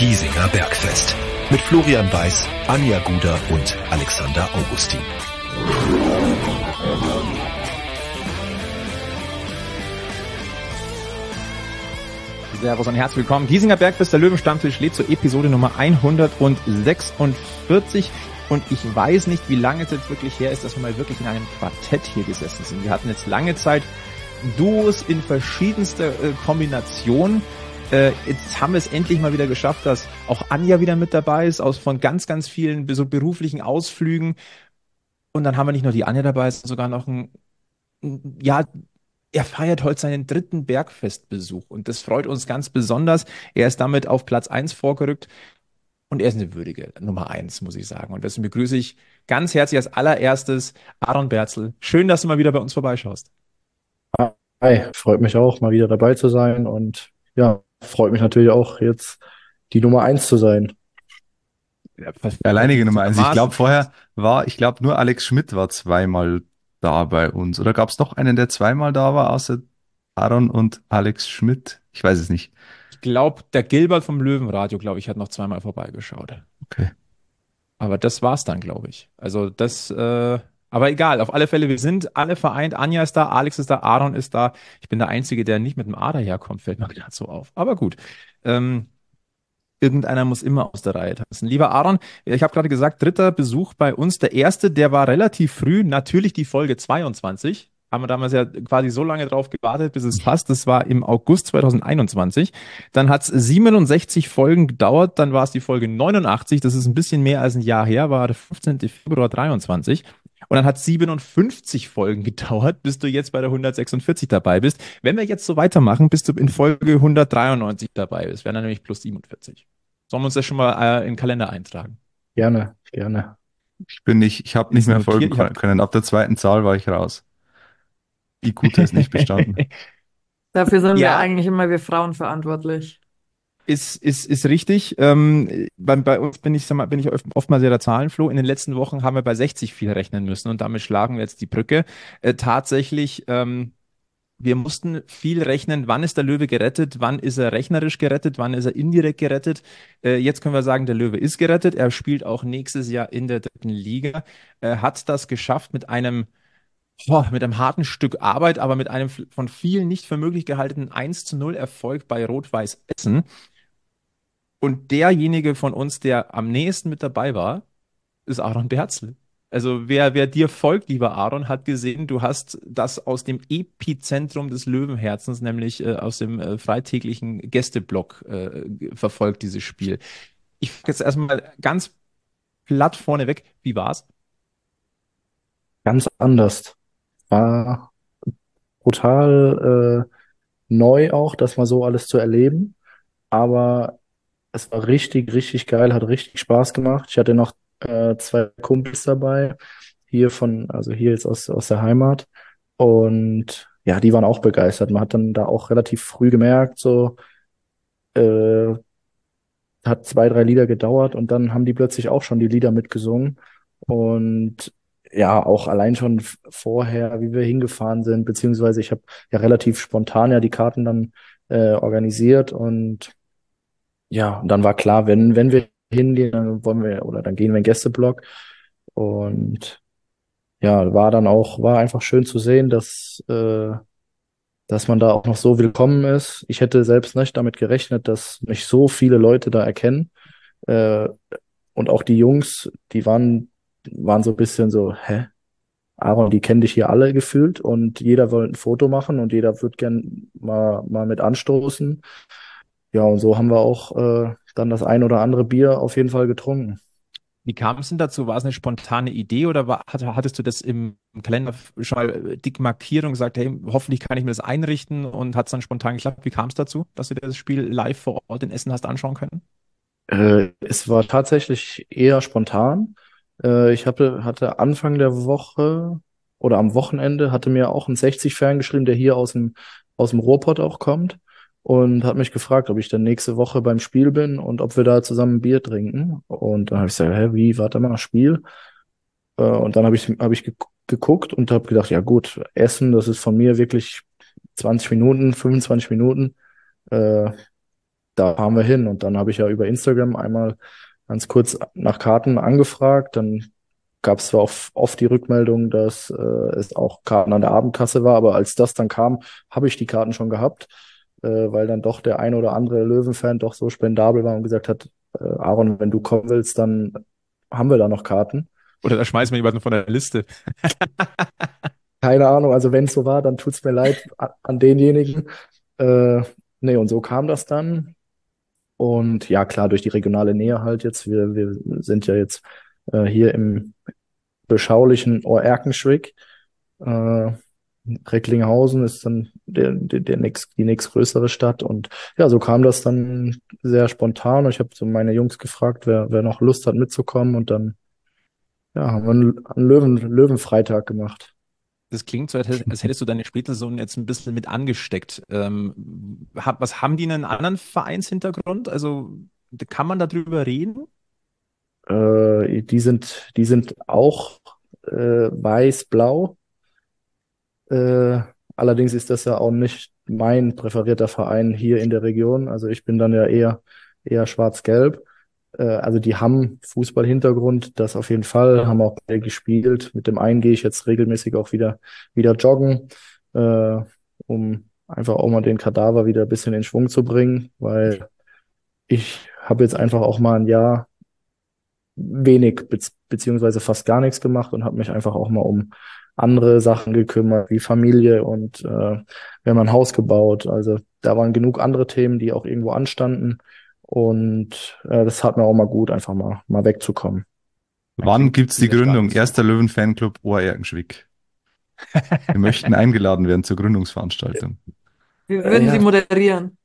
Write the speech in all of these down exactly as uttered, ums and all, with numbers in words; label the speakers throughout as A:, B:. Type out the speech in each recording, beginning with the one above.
A: Giesinger Bergfest. Mit Florian Weiß, Anja Guder und Alexander Augustin.
B: Servus und herzlich willkommen. Giesinger Bergfest, der Löwenstammtisch, lädt zur Episode Nummer hundertsechsundvierzig. Und ich weiß nicht, wie lange es jetzt wirklich her ist, dass wir mal wirklich in einem Quartett hier gesessen sind. Wir hatten jetzt lange Zeit Duos in verschiedenster äh, Kombination. Äh, jetzt haben wir es endlich mal wieder geschafft, dass auch Anja wieder mit dabei ist, aus von ganz, ganz vielen so beruflichen Ausflügen. Und dann haben wir nicht nur die Anja dabei, sondern sogar noch ein, ein ja, er feiert heute seinen dritten Bergfestbesuch und das freut uns ganz besonders. Er ist damit auf Platz eins vorgerückt und er ist eine würdige Nummer eins, muss ich sagen. Und deswegen begrüße ich ganz herzlich als allererstes Aaron Berzel. Schön, dass du mal wieder bei uns vorbeischaust.
C: Hi, freut mich auch, mal wieder dabei zu sein und ja, freut mich natürlich auch, jetzt die Nummer eins zu sein.
D: Ja, alleinige Nummer eins. Ich glaube, vorher war, ich glaube, nur Alex Schmidt war zweimal da bei uns. Oder gab es noch einen, der zweimal da war, außer Aaron und Alex Schmidt? Ich weiß es nicht.
B: Ich glaube, der Gilbert vom Löwenradio, glaube ich, hat noch zweimal vorbeigeschaut.
D: Okay.
B: Aber das war's dann, glaube ich. Also das, äh, aber egal, auf alle Fälle, wir sind alle vereint. Anja ist da, Alex ist da, Aaron ist da. Ich bin der Einzige, der nicht mit dem A daherkommt, fällt mir gerade so auf. Aber gut. Ähm, Irgendeiner muss immer aus der Reihe tanzen. Lieber Aaron, ich habe gerade gesagt, dritter Besuch bei uns. Der erste, der war relativ früh, natürlich die Folge zweiundzwanzig. Haben wir damals ja quasi so lange drauf gewartet, bis es passt. Das war im August zweitausendeinundzwanzig. Dann hat es siebenundsechzig Folgen gedauert. Dann war es die Folge neunundachtzig. Das ist ein bisschen mehr als ein Jahr her, war der fünfzehnten Februar dreiundzwanzig. Und dann hat es siebenundfünfzig Folgen gedauert, bis du jetzt bei der hundertsechsundvierzig dabei bist. Wenn wir jetzt so weitermachen, bist du in Folge hundertdreiundneunzig dabei. Das wären dann nämlich plus siebenundvierzig. Sollen wir uns das schon mal äh, in den Kalender eintragen?
C: Gerne, gerne.
D: Ich bin nicht, ich habe nicht mehr folgen können. Ab der zweiten Zahl war ich raus. I Q-Test nicht bestanden.
E: Dafür sind
B: Ja.
E: wir eigentlich immer wir Frauen verantwortlich.
B: Ist, ist, ist richtig. Ähm, bei, bei uns bin ich, sag mal, bin ich oftmals ja der Zahlenfloh. In den letzten Wochen haben wir bei sechzig viel rechnen müssen und damit schlagen wir jetzt die Brücke. Äh, tatsächlich, ähm, wir mussten viel rechnen, wann ist der Löwe gerettet, wann ist er rechnerisch gerettet, wann ist er indirekt gerettet. Äh, jetzt können wir sagen, der Löwe ist gerettet. Er spielt auch nächstes Jahr in der dritten Liga. Er hat das geschafft mit einem Boah, mit einem harten Stück Arbeit, aber mit einem von vielen nicht für möglich gehaltenen eins zu null Erfolg bei Rot-Weiß Essen. Und derjenige von uns, der am nächsten mit dabei war, ist Aaron Berzel. Also wer, wer dir folgt, lieber Aaron, hat gesehen, du hast das aus dem Epizentrum des Löwenherzens, nämlich äh, aus dem äh, freitäglichen Gästeblock äh, verfolgt, dieses Spiel. Ich frage jetzt erstmal ganz platt vorneweg, wie war's?
C: Ganz anders. War brutal äh, neu auch, das mal so alles zu erleben. Aber es war richtig, richtig geil, hat richtig Spaß gemacht. Ich hatte noch äh, zwei Kumpels dabei, hier von, also hier jetzt aus, aus der Heimat. Und ja, die waren auch begeistert. Man hat dann da auch relativ früh gemerkt, so, äh, hat zwei, drei Lieder gedauert und dann haben die plötzlich auch schon die Lieder mitgesungen. Und ja, auch allein schon f- vorher, wie wir hingefahren sind, beziehungsweise ich habe ja relativ spontan ja die Karten dann äh, organisiert und ja, und dann war klar, wenn, wenn wir hingehen, dann wollen wir, oder dann gehen wir in den Gästeblock. Und ja, war dann auch, war einfach schön zu sehen, dass, äh, dass man da auch noch so willkommen ist. Ich hätte selbst nicht damit gerechnet, dass mich so viele Leute da erkennen. Äh, und auch die Jungs, die waren, waren so ein bisschen so, hä? Aaron, die kennen dich hier alle gefühlt und jeder wollte ein Foto machen und jeder wird gern mal, mal mit anstoßen. Ja, und so haben wir auch äh, dann das ein oder andere Bier auf jeden Fall getrunken.
B: Wie kam es denn dazu? War es eine spontane Idee oder war, hat- hattest du das im Kalender schon mal dick markiert und gesagt, hey, hoffentlich kann ich mir das einrichten und hat es dann spontan geklappt? Wie kam es dazu, dass du dir das Spiel live vor Ort in Essen hast anschauen können?
C: Äh, es war tatsächlich eher spontan. Äh, ich hatte, hatte Anfang der Woche oder am Wochenende hatte mir auch ein sechzig-Fan geschrieben, der hier aus dem, aus dem Ruhrpott auch kommt und hat mich gefragt, ob ich dann nächste Woche beim Spiel bin und ob wir da zusammen ein Bier trinken. Und dann habe ich gesagt, hä, wie, warte mal, Spiel? Äh, und dann habe ich, hab ich gek- geguckt und habe gedacht, ja gut, Essen, das ist von mir wirklich zwanzig Minuten, fünfundzwanzig Minuten. Äh, da fahren wir hin. Und dann habe ich ja über Instagram einmal ganz kurz nach Karten angefragt. Dann gab es zwar oft, oft die Rückmeldung, dass äh, es auch Karten an der Abendkasse war, aber als das dann kam, habe ich die Karten schon gehabt, äh, weil dann doch der ein oder andere Löwenfan doch so spendabel war und gesagt hat, äh, Aaron, wenn du kommen willst, dann haben wir da noch Karten.
B: Oder da schmeißen wir jemanden von der Liste.
C: Keine Ahnung, also wenn es so war, dann tut's mir leid an, an denjenigen. Äh, nee, und so kam das dann. Und ja, klar, durch die regionale Nähe halt jetzt. Wir, wir sind ja jetzt äh, hier im beschaulichen Ohr-Erkenschwick. Äh, Recklinghausen ist dann der, der, der nächst, die nächstgrößere Stadt. Und ja, so kam das dann sehr spontan. Und ich habe so meine Jungs gefragt, wer, wer noch Lust hat mitzukommen. Und dann ja, haben wir einen, einen Löwen, Löwenfreitag gemacht.
B: Das klingt so, als hätt- als hättest du deine Spätsaison jetzt ein bisschen mit angesteckt. Ähm, hab, was haben die einen anderen Vereinshintergrund? Also kann man darüber reden?
C: Äh, die sind, die sind auch äh, weiß-blau. Äh, allerdings ist das ja auch nicht mein präferierter Verein hier in der Region. Also ich bin dann ja eher, eher schwarz-gelb. Äh, also die haben Fußballhintergrund, das auf jeden Fall, haben auch beide gespielt. Mit dem einen gehe ich jetzt regelmäßig auch wieder, wieder joggen, äh, um einfach auch mal den Kadaver wieder ein bisschen in Schwung zu bringen, weil ich habe jetzt einfach auch mal ein Jahr wenig be beziehungsweise fast gar nichts gemacht und habe mich einfach auch mal um andere Sachen gekümmert, wie Familie und äh, wir haben ein Haus gebaut. Also da waren genug andere Themen, die auch irgendwo anstanden und äh, das hat mir auch mal gut, einfach mal, mal wegzukommen.
D: Wann gibt's die
B: Sehr
D: Gründung?
B: starkes-
D: Erster Löwen-Fanclub Ohr-Erkenschwick. Wir möchten eingeladen werden zur Gründungsveranstaltung.
E: Wir würden
C: Ja.
E: sie moderieren.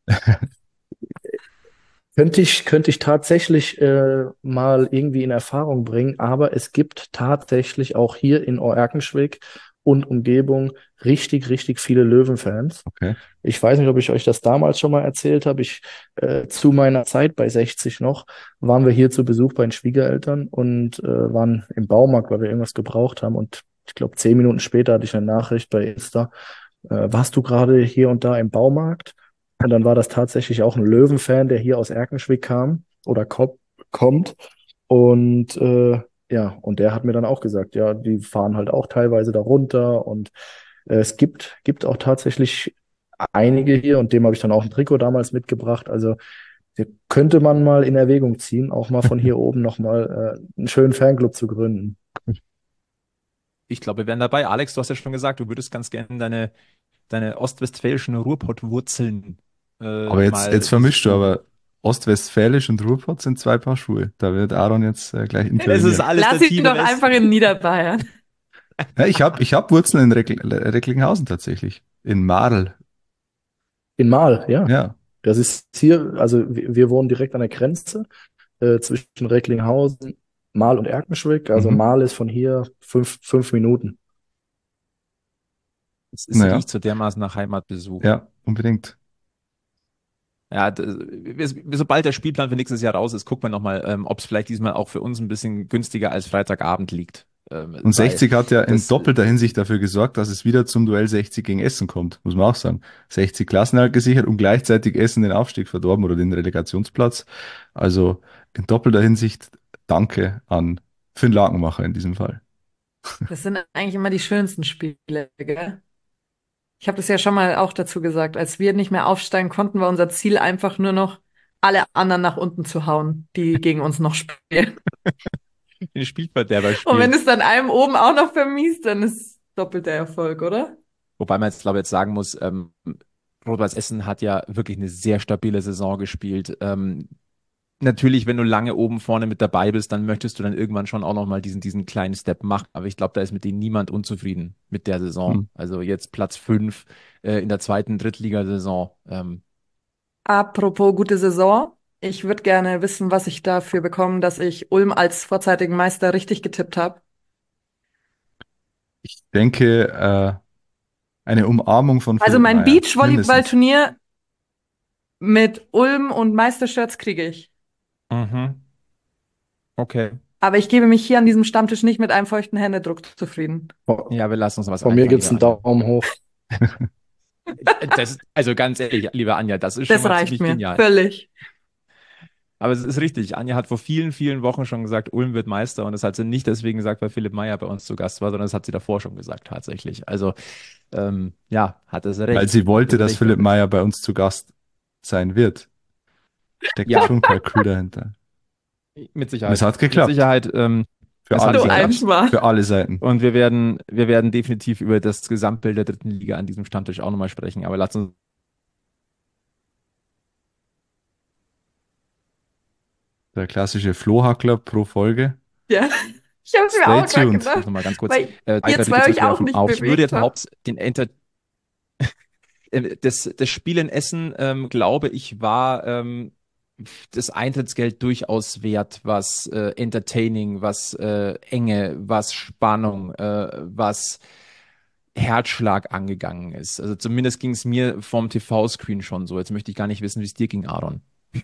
C: Könnte ich, könnte ich tatsächlich äh, mal irgendwie in Erfahrung bringen, aber es gibt tatsächlich auch hier in Ohr-Erkenschwick und Umgebung richtig, richtig viele Löwenfans.
D: Okay.
C: Ich weiß nicht, ob ich euch das damals schon mal erzählt habe. Ich äh, zu meiner Zeit bei sechzig noch waren wir hier zu Besuch bei den Schwiegereltern und äh, waren im Baumarkt, weil wir irgendwas gebraucht haben. Und ich glaube, zehn Minuten später hatte ich eine Nachricht bei Insta. Äh, warst du gerade hier und da im Baumarkt? Und dann war das tatsächlich auch ein Löwenfan, der hier aus Erkenschwick kam oder ko kommt. Und äh, ja, und der hat mir dann auch gesagt, ja, die fahren halt auch teilweise da runter und äh, es gibt, gibt auch tatsächlich einige hier und dem habe ich dann auch ein Trikot damals mitgebracht. Also der könnte man mal in Erwägung ziehen, auch mal von hier oben nochmal äh, einen schönen Fanclub zu gründen.
B: Ich glaube, wir wären dabei. Alex, du hast ja schon gesagt, du würdest ganz gerne deine, deine ostwestfälischen Ruhrpott-Wurzeln äh,
D: Aber jetzt,
B: mal
D: jetzt vermischst du,
B: besuchen.
D: aber Ostwestfälisch und Ruhrpott sind zwei Paar Schuhe. Da wird Aaron jetzt äh, gleich
B: Es ist
D: intervenieren.
B: alles
E: Lass
B: der
E: ihn doch
B: Tiefe Westen.
E: einfach in Niederbayern.
D: Ja, ich habe ich hab Wurzeln in Reckl Recklinghausen tatsächlich. In Marl.
C: In Mahl, ja.
D: Ja.
C: Das ist hier, also wir, wir wohnen direkt an der Grenze äh, zwischen Recklinghausen, Mahl und Erkenschwick. Also
D: Mhm.
C: Mahl ist von hier fünf, fünf Minuten.
B: Es, es
D: Naja.
B: riecht so dermaßen nach Heimatbesuch.
D: Ja, unbedingt.
B: Ja, d- wir- sobald der Spielplan für nächstes Jahr raus ist, gucken wir nochmal, ähm, ob es vielleicht diesmal auch für uns ein bisschen günstiger als Freitagabend liegt. Ähm,
D: Und
B: weil
D: sechzig hat ja in
B: das-
D: doppelter Hinsicht dafür gesorgt, dass es wieder zum Duell sechzig gegen Essen kommt, muss man auch sagen. sechzig Klassenerhalt gesichert und gleichzeitig Essen den Aufstieg verdorben oder den Relegationsplatz. Also in doppelter Hinsicht danke an Finn Lakenmacher in diesem Fall.
E: Das sind eigentlich immer die schönsten Spiele, gell? Ich habe das ja schon mal auch dazu gesagt. Als wir nicht mehr aufsteigen konnten, war unser Ziel einfach nur noch, alle anderen nach unten zu hauen, die gegen uns noch spielen.
B: den Spielverderber
E: Und
B: spielen.
E: wenn es dann einem oben auch noch vermiest, dann ist doppelter Erfolg, oder?
B: Wobei man jetzt, glaube ich, jetzt sagen muss, ähm, Rot-Weiß Essen hat ja wirklich eine sehr stabile Saison gespielt. Ähm, natürlich, wenn du lange oben vorne mit dabei bist, dann möchtest du dann irgendwann schon auch nochmal diesen, diesen kleinen Step machen. Aber ich glaube, da ist mit denen niemand unzufrieden mit der Saison.
D: Hm.
B: Also jetzt Platz fünf äh, in der zweiten Drittligasaison. Ähm,
E: Apropos gute Saison. Ich würde gerne wissen, was ich dafür bekomme, dass ich Ulm als vorzeitigen Meister richtig getippt habe.
D: Ich denke, äh, eine Umarmung von
E: Also
D: Philipp
E: mein
D: Meyer, mindestens.
E: Beachvolleyball-Turnier mit Ulm und Meistershirts kriege ich.
B: mhm. Okay.
E: Aber ich gebe mich hier an diesem Stammtisch nicht mit einem feuchten Händedruck zufrieden.
C: Von,
B: Ja, wir lassen uns was
C: von mir
B: einfallen,
C: gibt's einen
B: lieber Anja.
C: Daumen hoch.
B: Das, also ganz ehrlich, liebe Anja, das ist schon
E: Das
B: mal
E: reicht
B: ziemlich
E: mir,
B: genial.
E: völlig.
B: Aber es ist richtig. Anja hat vor vielen, vielen Wochen schon gesagt, Ulm wird Meister. Und das hat sie nicht deswegen gesagt, weil Philipp Meyer bei uns zu Gast war, sondern das hat sie davor schon gesagt, tatsächlich. Also, ähm, ja, hat es recht.
D: Weil sie wollte,
B: Hat es
D: dass
B: recht.
D: Philipp Meyer bei uns zu Gast sein wird. Steckt
B: Ja.
D: schon Kalkül dahinter.
B: Mit Sicherheit.
D: Und es hat geklappt.
B: Mit Sicherheit. Ähm,
D: Für
B: es
D: alle
B: hat
E: So
B: geklappt.
D: Seiten.
E: einfach.
D: Für alle Seiten.
B: Und wir werden, wir werden definitiv über das Gesamtbild der dritten Liga an diesem Stammtisch auch nochmal sprechen. Aber lasst uns
D: Der klassische Flohhackler pro Folge.
E: Ja, ich habe es mir
D: Stay
E: auch gerade
D: tuned.
E: gedacht,
B: nochmal ganz kurz
E: weil
B: äh,
E: ihr
B: weiter
E: zwei euch auch
B: zurückwerfen
E: nicht
B: auf. Ich würde
E: bewegt
B: jetzt
E: habt.
B: Haupt den Enter äh, das, das Spiel in Essen, ähm, glaube ich, war ähm, das Eintrittsgeld durchaus wert, was äh, Entertaining, was äh, Enge, was Spannung, äh, was Herzschlag angegangen ist. Also zumindest ging es mir vom T V-Screen schon so. Jetzt möchte ich gar nicht wissen, wie es dir ging, Aaron.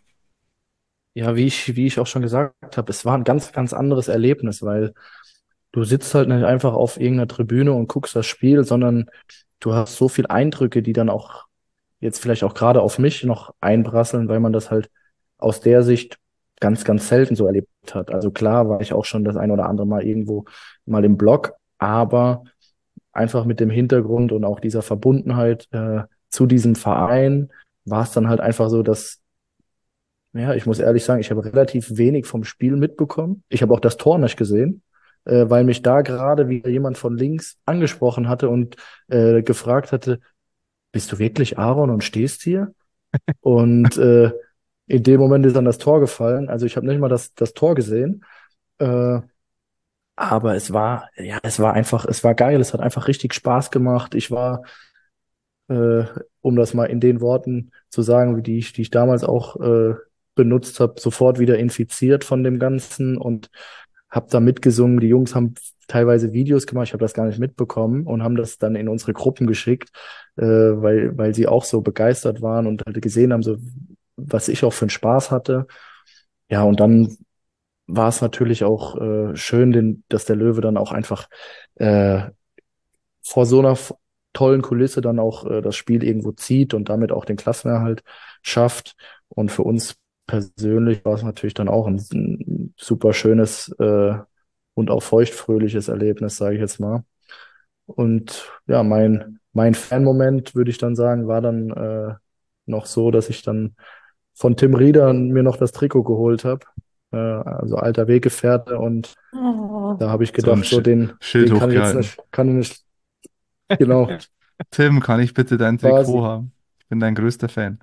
C: Ja, wie ich, wie ich auch schon gesagt habe, es war ein ganz, ganz anderes Erlebnis, weil du sitzt halt nicht einfach auf irgendeiner Tribüne und guckst das Spiel, sondern du hast so viel Eindrücke, die dann auch jetzt vielleicht auch gerade auf mich noch einprasseln, weil man das halt aus der Sicht ganz, ganz selten so erlebt hat. Also klar war ich auch schon das ein oder andere Mal irgendwo mal im Block, aber einfach mit dem Hintergrund und auch dieser Verbundenheit äh, zu diesem Verein war es dann halt einfach so, dass, ja, ich muss ehrlich sagen, ich habe relativ wenig vom Spiel mitbekommen. Ich habe auch das Tor nicht gesehen, äh, weil mich da gerade wieder jemand von links angesprochen hatte und äh, gefragt hatte, bist du wirklich Aaron und stehst hier? Und äh, in dem Moment ist dann das Tor gefallen. Also ich habe nicht mal das, das Tor gesehen. Äh, aber es war, ja, es war einfach, es war geil. Es hat einfach richtig Spaß gemacht. Ich war, äh, um das mal in den Worten zu sagen, wie die ich, die ich damals auch äh, benutzt habe, sofort wieder infiziert von dem Ganzen und habe da mitgesungen. Die Jungs haben teilweise Videos gemacht, ich habe das gar nicht mitbekommen und haben das dann in unsere Gruppen geschickt, äh, weil, weil sie auch so begeistert waren und halt gesehen haben, so was ich auch für einen Spaß hatte. Ja, und dann war es natürlich auch äh, schön, den, dass der Löwe dann auch einfach äh, vor so einer f- tollen Kulisse dann auch äh, das Spiel irgendwo zieht und damit auch den Klassenerhalt schafft. Und für uns persönlich war es natürlich dann auch ein, ein super schönes äh, und auch feuchtfröhliches Erlebnis, sage ich jetzt mal. Und ja, mein, mein Fan-Moment, würde ich dann sagen, war dann äh, noch so, dass ich dann von Tim Rieder mir noch das Trikot geholt habe. Äh, also alter Weggefährte. Und
E: Oh.
C: da habe ich
D: So ein
C: gedacht, so
D: Sch-
C: den,
D: Schild
C: den kann ich jetzt
D: hochgehalten.
C: nicht, kann ich nicht, genau,
D: Tim, kann ich bitte dein Trikot
C: quasi.
D: haben? Ich bin dein größter Fan.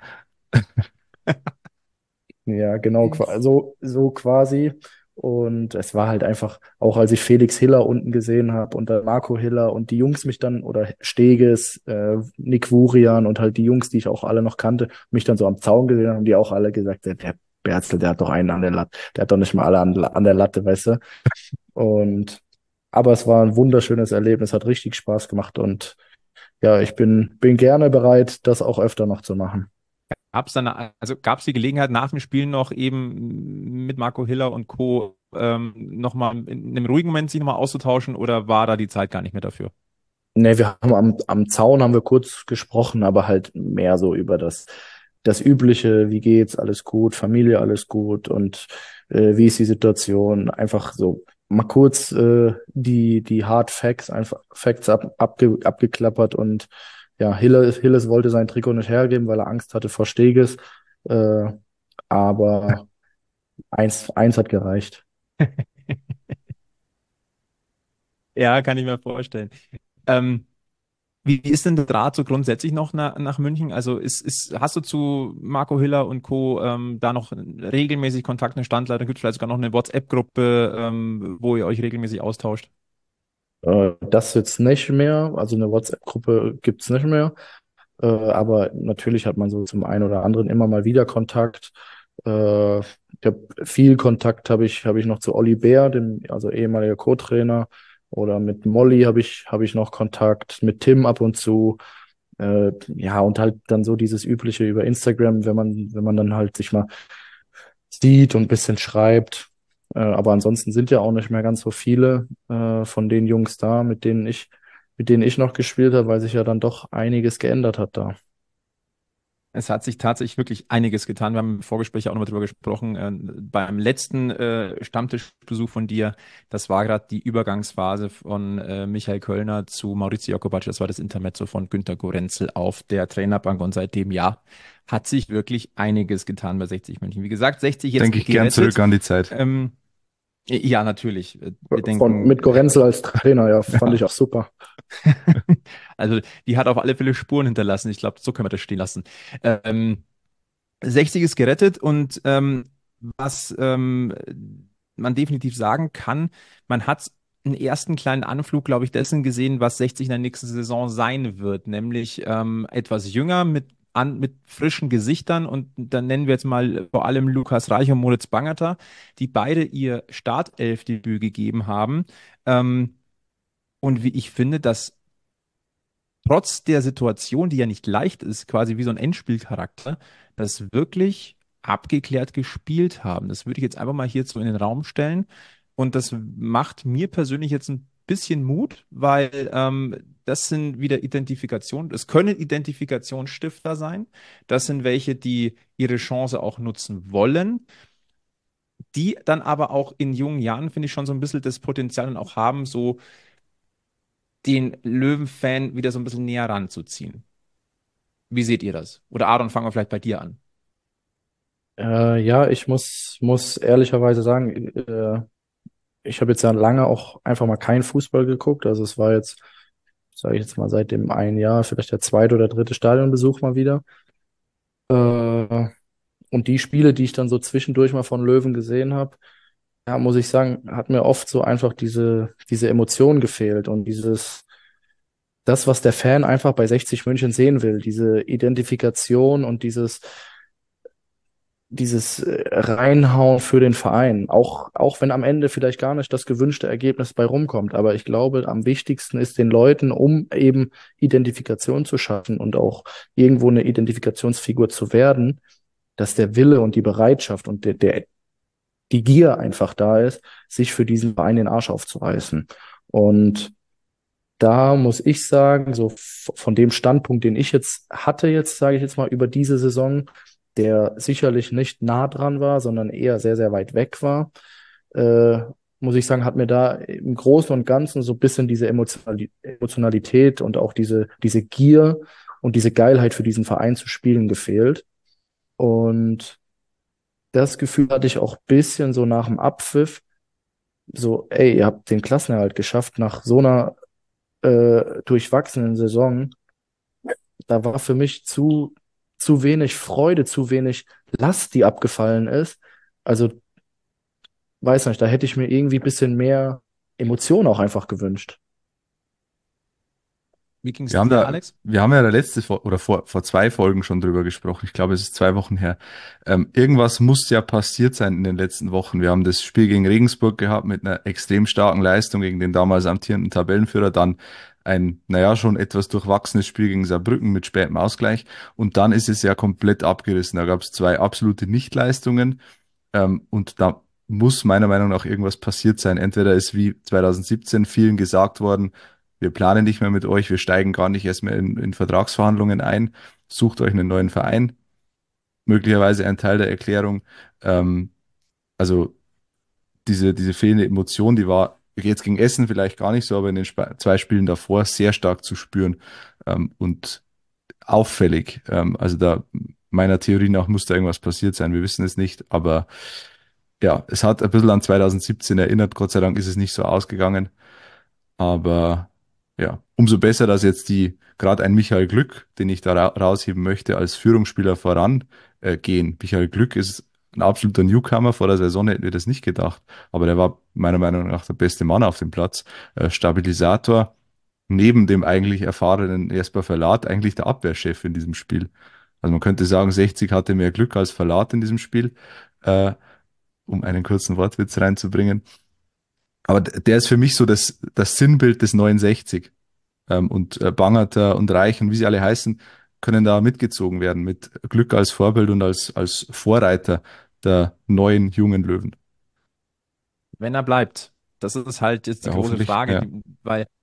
C: Ja, genau, qua- so, so quasi. Und es war halt einfach, auch als ich Felix Hiller unten gesehen habe und dann Marco Hiller und die Jungs mich dann, oder Steges, äh, Nick Vurian und halt die Jungs, die ich auch alle noch kannte, mich dann so am Zaun gesehen haben, die auch alle gesagt, der, der Berzel, der hat doch einen an der Latte, der hat doch nicht mal alle an, an der Latte, weißt du. Und, aber es war ein wunderschönes Erlebnis, hat richtig Spaß gemacht und ja, ich bin, bin gerne bereit, das auch öfter noch zu machen.
B: Gab es dann, also gab es die Gelegenheit, nach dem Spiel noch eben mit Marco Hiller und Co. Ähm, nochmal in einem ruhigen Moment sich nochmal auszutauschen oder war da die Zeit gar nicht mehr dafür?
C: Ne, wir haben am, am Zaun haben wir kurz gesprochen, aber halt mehr so über das, das Übliche, wie geht's, alles gut, Familie, alles gut und äh, wie ist die Situation? Einfach so mal kurz äh, die, die Hard Facts, einfach Facts ab, abge, abgeklappert und ja, Hilles, Hilles wollte sein Trikot nicht hergeben, weil er Angst hatte vor Steges. Äh, aber eins, eins hat gereicht.
B: Ja, kann ich mir vorstellen. Ähm, wie ist denn der Draht so grundsätzlich noch nach, nach München? Also ist, ist, hast du zu Marco Hiller und Co. Ähm, da noch regelmäßig Kontakt, eine Standleitung? Gibt es vielleicht sogar noch eine WhatsApp-Gruppe, ähm, wo ihr euch regelmäßig austauscht?
C: Äh, das jetzt nicht mehr, also eine WhatsApp-Gruppe gibt's nicht mehr. Äh, aber natürlich hat man so zum einen oder anderen immer mal wieder Kontakt. Äh, ich hab, viel Kontakt habe ich, habe ich noch zu Olli Bär, dem, also ehemaliger Co-Trainer. Oder mit Molly habe ich, habe ich noch Kontakt, mit Tim ab und zu. Äh, ja, und halt dann so dieses Übliche über Instagram, wenn man, wenn man dann halt sich mal sieht und ein bisschen schreibt. Äh, aber ansonsten sind ja auch nicht mehr ganz so viele äh, von den Jungs da, mit denen ich mit denen ich noch gespielt habe, weil sich ja dann doch einiges geändert hat da.
B: Es hat sich tatsächlich wirklich einiges getan. Wir haben im Vorgespräch auch nochmal drüber gesprochen. Äh, beim letzten äh, Stammtischbesuch von dir, das war gerade die Übergangsphase von äh, Michael Kölner zu Maurizio Jacobacci. Das war das Intermezzo von Günter Gorenzel auf der Trainerbank. Und seitdem, ja, hat sich wirklich einiges getan bei sechzig München. Wie gesagt, sechzig jetzt
D: Denke ich gern
B: gerettet.
D: zurück an die Zeit.
B: Ähm, ja, natürlich. Wir
C: Von,
B: denken,
C: mit Gorenzel als Trainer, ja, fand ich auch super.
B: also die hat auf alle Fälle Spuren hinterlassen. Ich glaube, so können wir das stehen lassen. Ähm, sechzig ist gerettet und ähm, was ähm, man definitiv sagen kann, man hat einen ersten kleinen Anflug, glaube ich, dessen gesehen, was sechzig in der nächsten Saison sein wird, nämlich ähm, etwas jünger mit, an, mit frischen Gesichtern und dann nennen wir jetzt mal vor allem Lukas Reich und Moritz Bangerter, die beide ihr Startelfdebüt gegeben haben. Ähm, und wie ich finde, dass trotz der Situation, die ja nicht leicht ist, quasi wie so ein Endspielcharakter, das wirklich abgeklärt gespielt haben. Das würde ich jetzt einfach mal hierzu in den Raum stellen. Und das macht mir persönlich jetzt ein bisschen Mut, weil ähm, das sind wieder Identifikationen, es können Identifikationsstifter sein. Das sind welche, die ihre Chance auch nutzen wollen, die dann aber auch in jungen Jahren, finde ich, schon so ein bisschen das Potenzial dann auch haben, so den Löwen-Fan wieder so ein bisschen näher ranzuziehen. Wie seht ihr das? Oder Aaron, fangen wir vielleicht bei dir an.
C: Äh, ja, ich muss, muss ehrlicherweise sagen, äh, ich habe jetzt ja lange auch einfach mal keinen Fußball geguckt. Also es war jetzt, sage ich jetzt mal, seit dem einen Jahr vielleicht der zweite oder dritte Stadionbesuch mal wieder. Äh, und die Spiele, die ich dann so zwischendurch mal von Löwen gesehen habe, ja, muss ich sagen, hat mir oft so einfach diese, diese Emotion gefehlt und dieses, das, was der Fan einfach bei sechzig München sehen will, diese Identifikation und dieses, dieses äh, Reinhauen für den Verein, auch, auch wenn am Ende vielleicht gar nicht das gewünschte Ergebnis bei rumkommt. Aber ich glaube, am wichtigsten ist den Leuten, um eben Identifikation zu schaffen und auch irgendwo eine Identifikationsfigur zu werden, dass der Wille und die Bereitschaft und der, der, die Gier einfach da ist, sich für diesen Verein den Arsch aufzureißen. Und da muss ich sagen, so f- von dem Standpunkt, den ich jetzt hatte, jetzt sage ich jetzt mal über diese Saison, der sicherlich nicht nah dran war, sondern eher sehr, sehr weit weg war, äh, muss ich sagen, hat mir da im Großen und Ganzen so ein bisschen diese Emotionali- Emotionalität und auch diese, diese Gier und diese Geilheit für diesen Verein zu spielen gefehlt. Und das Gefühl hatte ich auch ein bisschen so nach dem Abpfiff, so, ey, ihr habt den Klassenerhalt geschafft nach so einer äh, durchwachsenen Saison. Da war für mich zu, zu wenig Freude, zu wenig Last, die abgefallen ist. Also, weiß nicht, da hätte ich mir irgendwie ein bisschen mehr Emotion auch einfach gewünscht.
B: Wie ging es
D: Wir haben
B: dir,
D: da,
B: Alex?
D: wir haben ja der letzte Fol- oder vor, vor zwei Folgen schon drüber gesprochen. Ich glaube, es ist zwei Wochen her. Ähm, irgendwas muss ja passiert sein in den letzten Wochen. Wir haben das Spiel gegen Regensburg gehabt mit einer extrem starken Leistung gegen den damals amtierenden Tabellenführer. Dann ein, naja, schon etwas durchwachsenes Spiel gegen Saarbrücken mit spätem Ausgleich. Und dann ist es ja komplett abgerissen. Da gab es zwei absolute Nichtleistungen. Ähm, und da muss meiner Meinung nach irgendwas passiert sein. Entweder ist wie zwanzig siebzehn vielen gesagt worden, wir planen nicht mehr mit euch, wir steigen gar nicht erst mehr in, in Vertragsverhandlungen ein, sucht euch einen neuen Verein. Möglicherweise ein Teil der Erklärung. Ähm, also diese, diese fehlende Emotion, die war jetzt gegen Essen vielleicht gar nicht so, aber in den Sp zwei Spielen davor sehr stark zu spüren ähm, und auffällig. Ähm, also da meiner Theorie nach muss da irgendwas passiert sein. Wir wissen es nicht, aber ja, es hat ein bisschen an zwanzig siebzehn erinnert. Gott sei Dank ist es nicht so ausgegangen. Aber ja, umso besser, dass jetzt die, gerade ein Michael Glück, den ich da ra rausheben möchte, als Führungsspieler voran äh, gehen. Michael Glück ist ein absoluter Newcomer. Vor der Saison hätten wir das nicht gedacht. Aber der war meiner Meinung nach der beste Mann auf dem Platz. Äh, Stabilisator, neben dem eigentlich erfahrenen Jesper Verlat, eigentlich der Abwehrchef in diesem Spiel. Also man könnte sagen, sechzig hatte mehr Glück als Verlat in diesem Spiel, äh, um einen kurzen Wortwitz reinzubringen. Aber d- der ist für mich so das, das Sinnbild des neunundsechzig. Ähm, und äh, Bangerter und Reich und wie sie alle heißen, können da mitgezogen werden mit Glück als Vorbild und als, als Vorreiter der neuen jungen Löwen.
B: Wenn er bleibt. Das ist halt jetzt die
D: Ja,
B: große
D: hoffentlich.
B: Frage,
D: Ja.
B: die, weil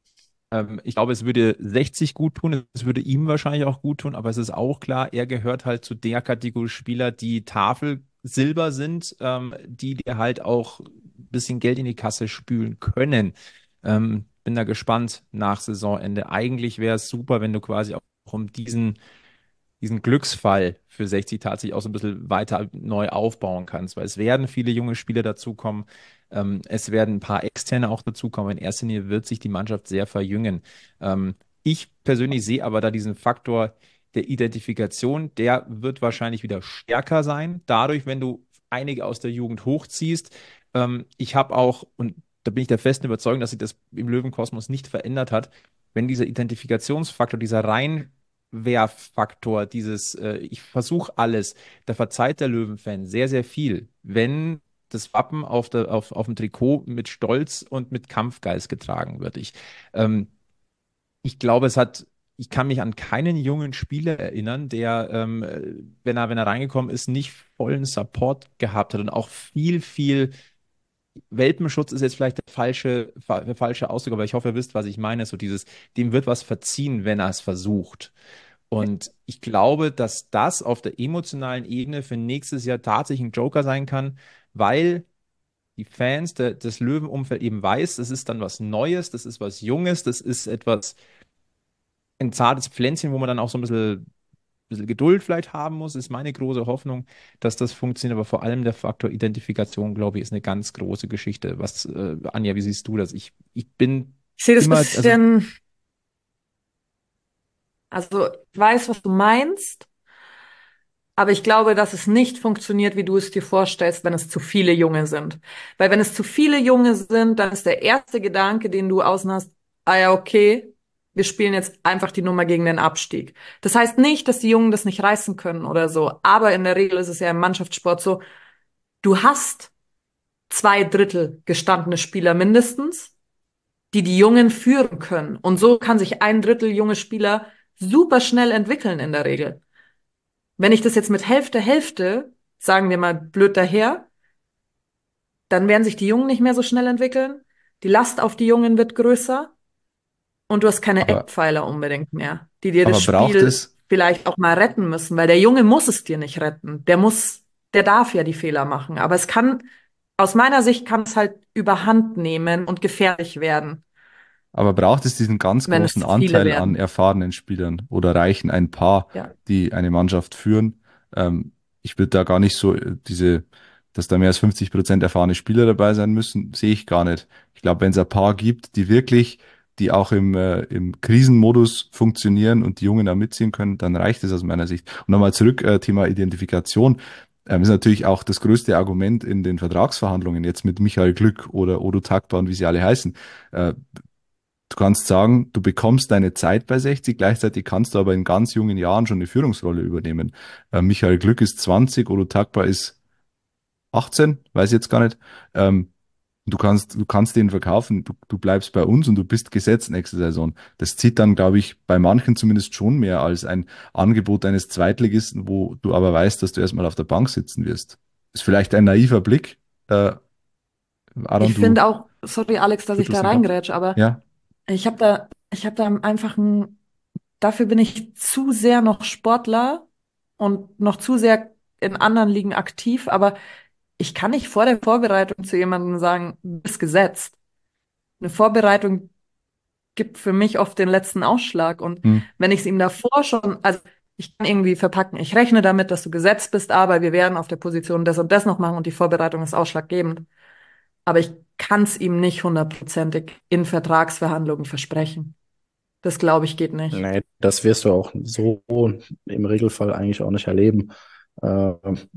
B: Ähm, ich glaube, es würde sechzig gut tun, es würde ihm wahrscheinlich auch gut tun, aber es ist auch klar, er gehört halt zu der Kategorie Spieler, die Tafelsilber sind, ähm, die dir halt auch ein bisschen Geld in die Kasse spülen können. Ähm, bin da gespannt nach Saisonende. Eigentlich wäre es super, wenn du quasi auch um diesen diesen Glücksfall für sechzig tatsächlich auch so ein bisschen weiter neu aufbauen kannst, weil es werden viele junge Spieler dazukommen. Ähm, es werden ein paar Externe auch dazukommen. In erster Linie wird sich die Mannschaft sehr verjüngen. Ähm, ich persönlich sehe aber da diesen Faktor der Identifikation, der wird wahrscheinlich wieder stärker sein. Dadurch, wenn du einige aus der Jugend hochziehst. Ähm, ich habe auch, und da bin ich der festen Überzeugung, dass sich das im Löwenkosmos nicht verändert hat, wenn dieser Identifikationsfaktor, dieser rein Wehrfaktor, dieses äh, ich versuche alles, da verzeiht der Löwenfan sehr, sehr viel, wenn das Wappen auf, der, auf, auf dem Trikot mit Stolz und mit Kampfgeist getragen wird. Ich, ähm, ich glaube, es hat, ich kann mich an keinen jungen Spieler erinnern, der, ähm, äh, wenn er, wenn er reingekommen ist, nicht vollen Support gehabt hat und auch viel, viel Welpenschutz ist jetzt vielleicht der falsche, fa- der falsche Ausdruck, aber ich hoffe, ihr wisst, was ich meine. So dieses, dem wird was verziehen, wenn er es versucht. Und ich glaube, dass das auf der emotionalen Ebene für nächstes Jahr tatsächlich ein Joker sein kann, weil die Fans der, des Löwenumfeld eben weiß, das ist dann was Neues, das ist was Junges, das ist etwas, ein zartes Pflänzchen, wo man dann auch so ein bisschen, bisschen Geduld vielleicht haben muss, ist meine große Hoffnung, dass das funktioniert. Aber vor allem der Faktor Identifikation, glaube ich, ist eine ganz große Geschichte. Was, äh, Anja, wie siehst du das? Ich, ich bin
E: Ich sehe das ein
B: immer, also
E: bisschen, also ich weiß, was du meinst, aber ich glaube, dass es nicht funktioniert, wie du es dir vorstellst, wenn es zu viele Junge sind. Weil wenn es zu viele Junge sind, dann ist der erste Gedanke, den du außen hast, ah ja, okay, wir spielen jetzt einfach die Nummer gegen den Abstieg. Das heißt nicht, dass die Jungen das nicht reißen können oder so, aber in der Regel ist es ja im Mannschaftssport so, du hast zwei Drittel gestandene Spieler mindestens, die die Jungen führen können. Und so kann sich ein Drittel junge Spieler super schnell entwickeln in der Regel. Wenn ich das jetzt mit Hälfte, Hälfte, sagen wir mal blöd daher, dann werden sich die Jungen nicht mehr so schnell entwickeln. Die Last auf die Jungen wird größer und du hast keine
D: Aber,
E: Eckpfeiler unbedingt mehr, die dir das
D: aber braucht
E: Spiel
D: es,
E: vielleicht auch mal retten müssen, weil der Junge muss es dir nicht retten. Der muss, der darf ja die Fehler machen. Aber es kann, aus meiner Sicht kann es halt überhand nehmen und gefährlich werden,
D: aber braucht es diesen ganz
E: wenn es
D: großen
E: zu viele
D: Anteil an
E: werden.
D: erfahrenen Spielern oder reichen ein paar,
E: Ja.
D: die eine Mannschaft führen? Ähm, ich würde da gar nicht so äh, diese, dass da mehr als fünfzig Prozent erfahrene Spieler dabei sein müssen, sehe ich gar nicht. Ich glaube, wenn es ein paar gibt, die wirklich, die auch im, äh, im Krisenmodus funktionieren und die Jungen da mitziehen können, dann reicht es aus meiner Sicht. Und nochmal zurück, äh, Thema Identifikation. Ähm, ist natürlich auch das größte Argument in den Vertragsverhandlungen jetzt mit Michael Glück oder Odo Takbar und wie sie alle heißen. Äh, Du kannst sagen, du bekommst deine Zeit bei sechzig, gleichzeitig kannst du aber in ganz jungen Jahren schon eine Führungsrolle übernehmen. Äh, Michael Glück ist zwanzig, Odo Takbar ist achtzehn, weiß ich jetzt gar nicht. Ähm, du kannst, du kannst den verkaufen, du, du bleibst bei uns und du bist gesetzt nächste Saison. Das zieht dann, glaube ich, bei manchen zumindest schon mehr als ein Angebot eines Zweitligisten, wo du aber weißt, dass du erstmal auf der Bank sitzen wirst. Ist vielleicht ein naiver Blick. Äh, Aaron,
E: Ich
D: du
E: finde auch, sorry Alex, dass ich da
D: schüttelst den Kopf.
E: reingrätsche, aber
D: Ja,
E: ich habe da, ich habe da einfach ein, dafür bin ich zu sehr noch Sportler und noch zu sehr in anderen Ligen aktiv, aber ich kann nicht vor der Vorbereitung zu jemandem sagen, du bist gesetzt. Eine Vorbereitung gibt für mich oft den letzten Ausschlag. Und
D: hm.
E: wenn ich es ihm davor schon, also ich kann irgendwie verpacken, ich rechne damit, dass du gesetzt bist, aber wir werden auf der Position das und das noch machen und die Vorbereitung ist ausschlaggebend. Aber ich kann es ihm nicht hundertprozentig in Vertragsverhandlungen versprechen. Das glaube ich geht nicht.
C: Nee, das wirst du auch so im Regelfall eigentlich auch nicht erleben. Äh,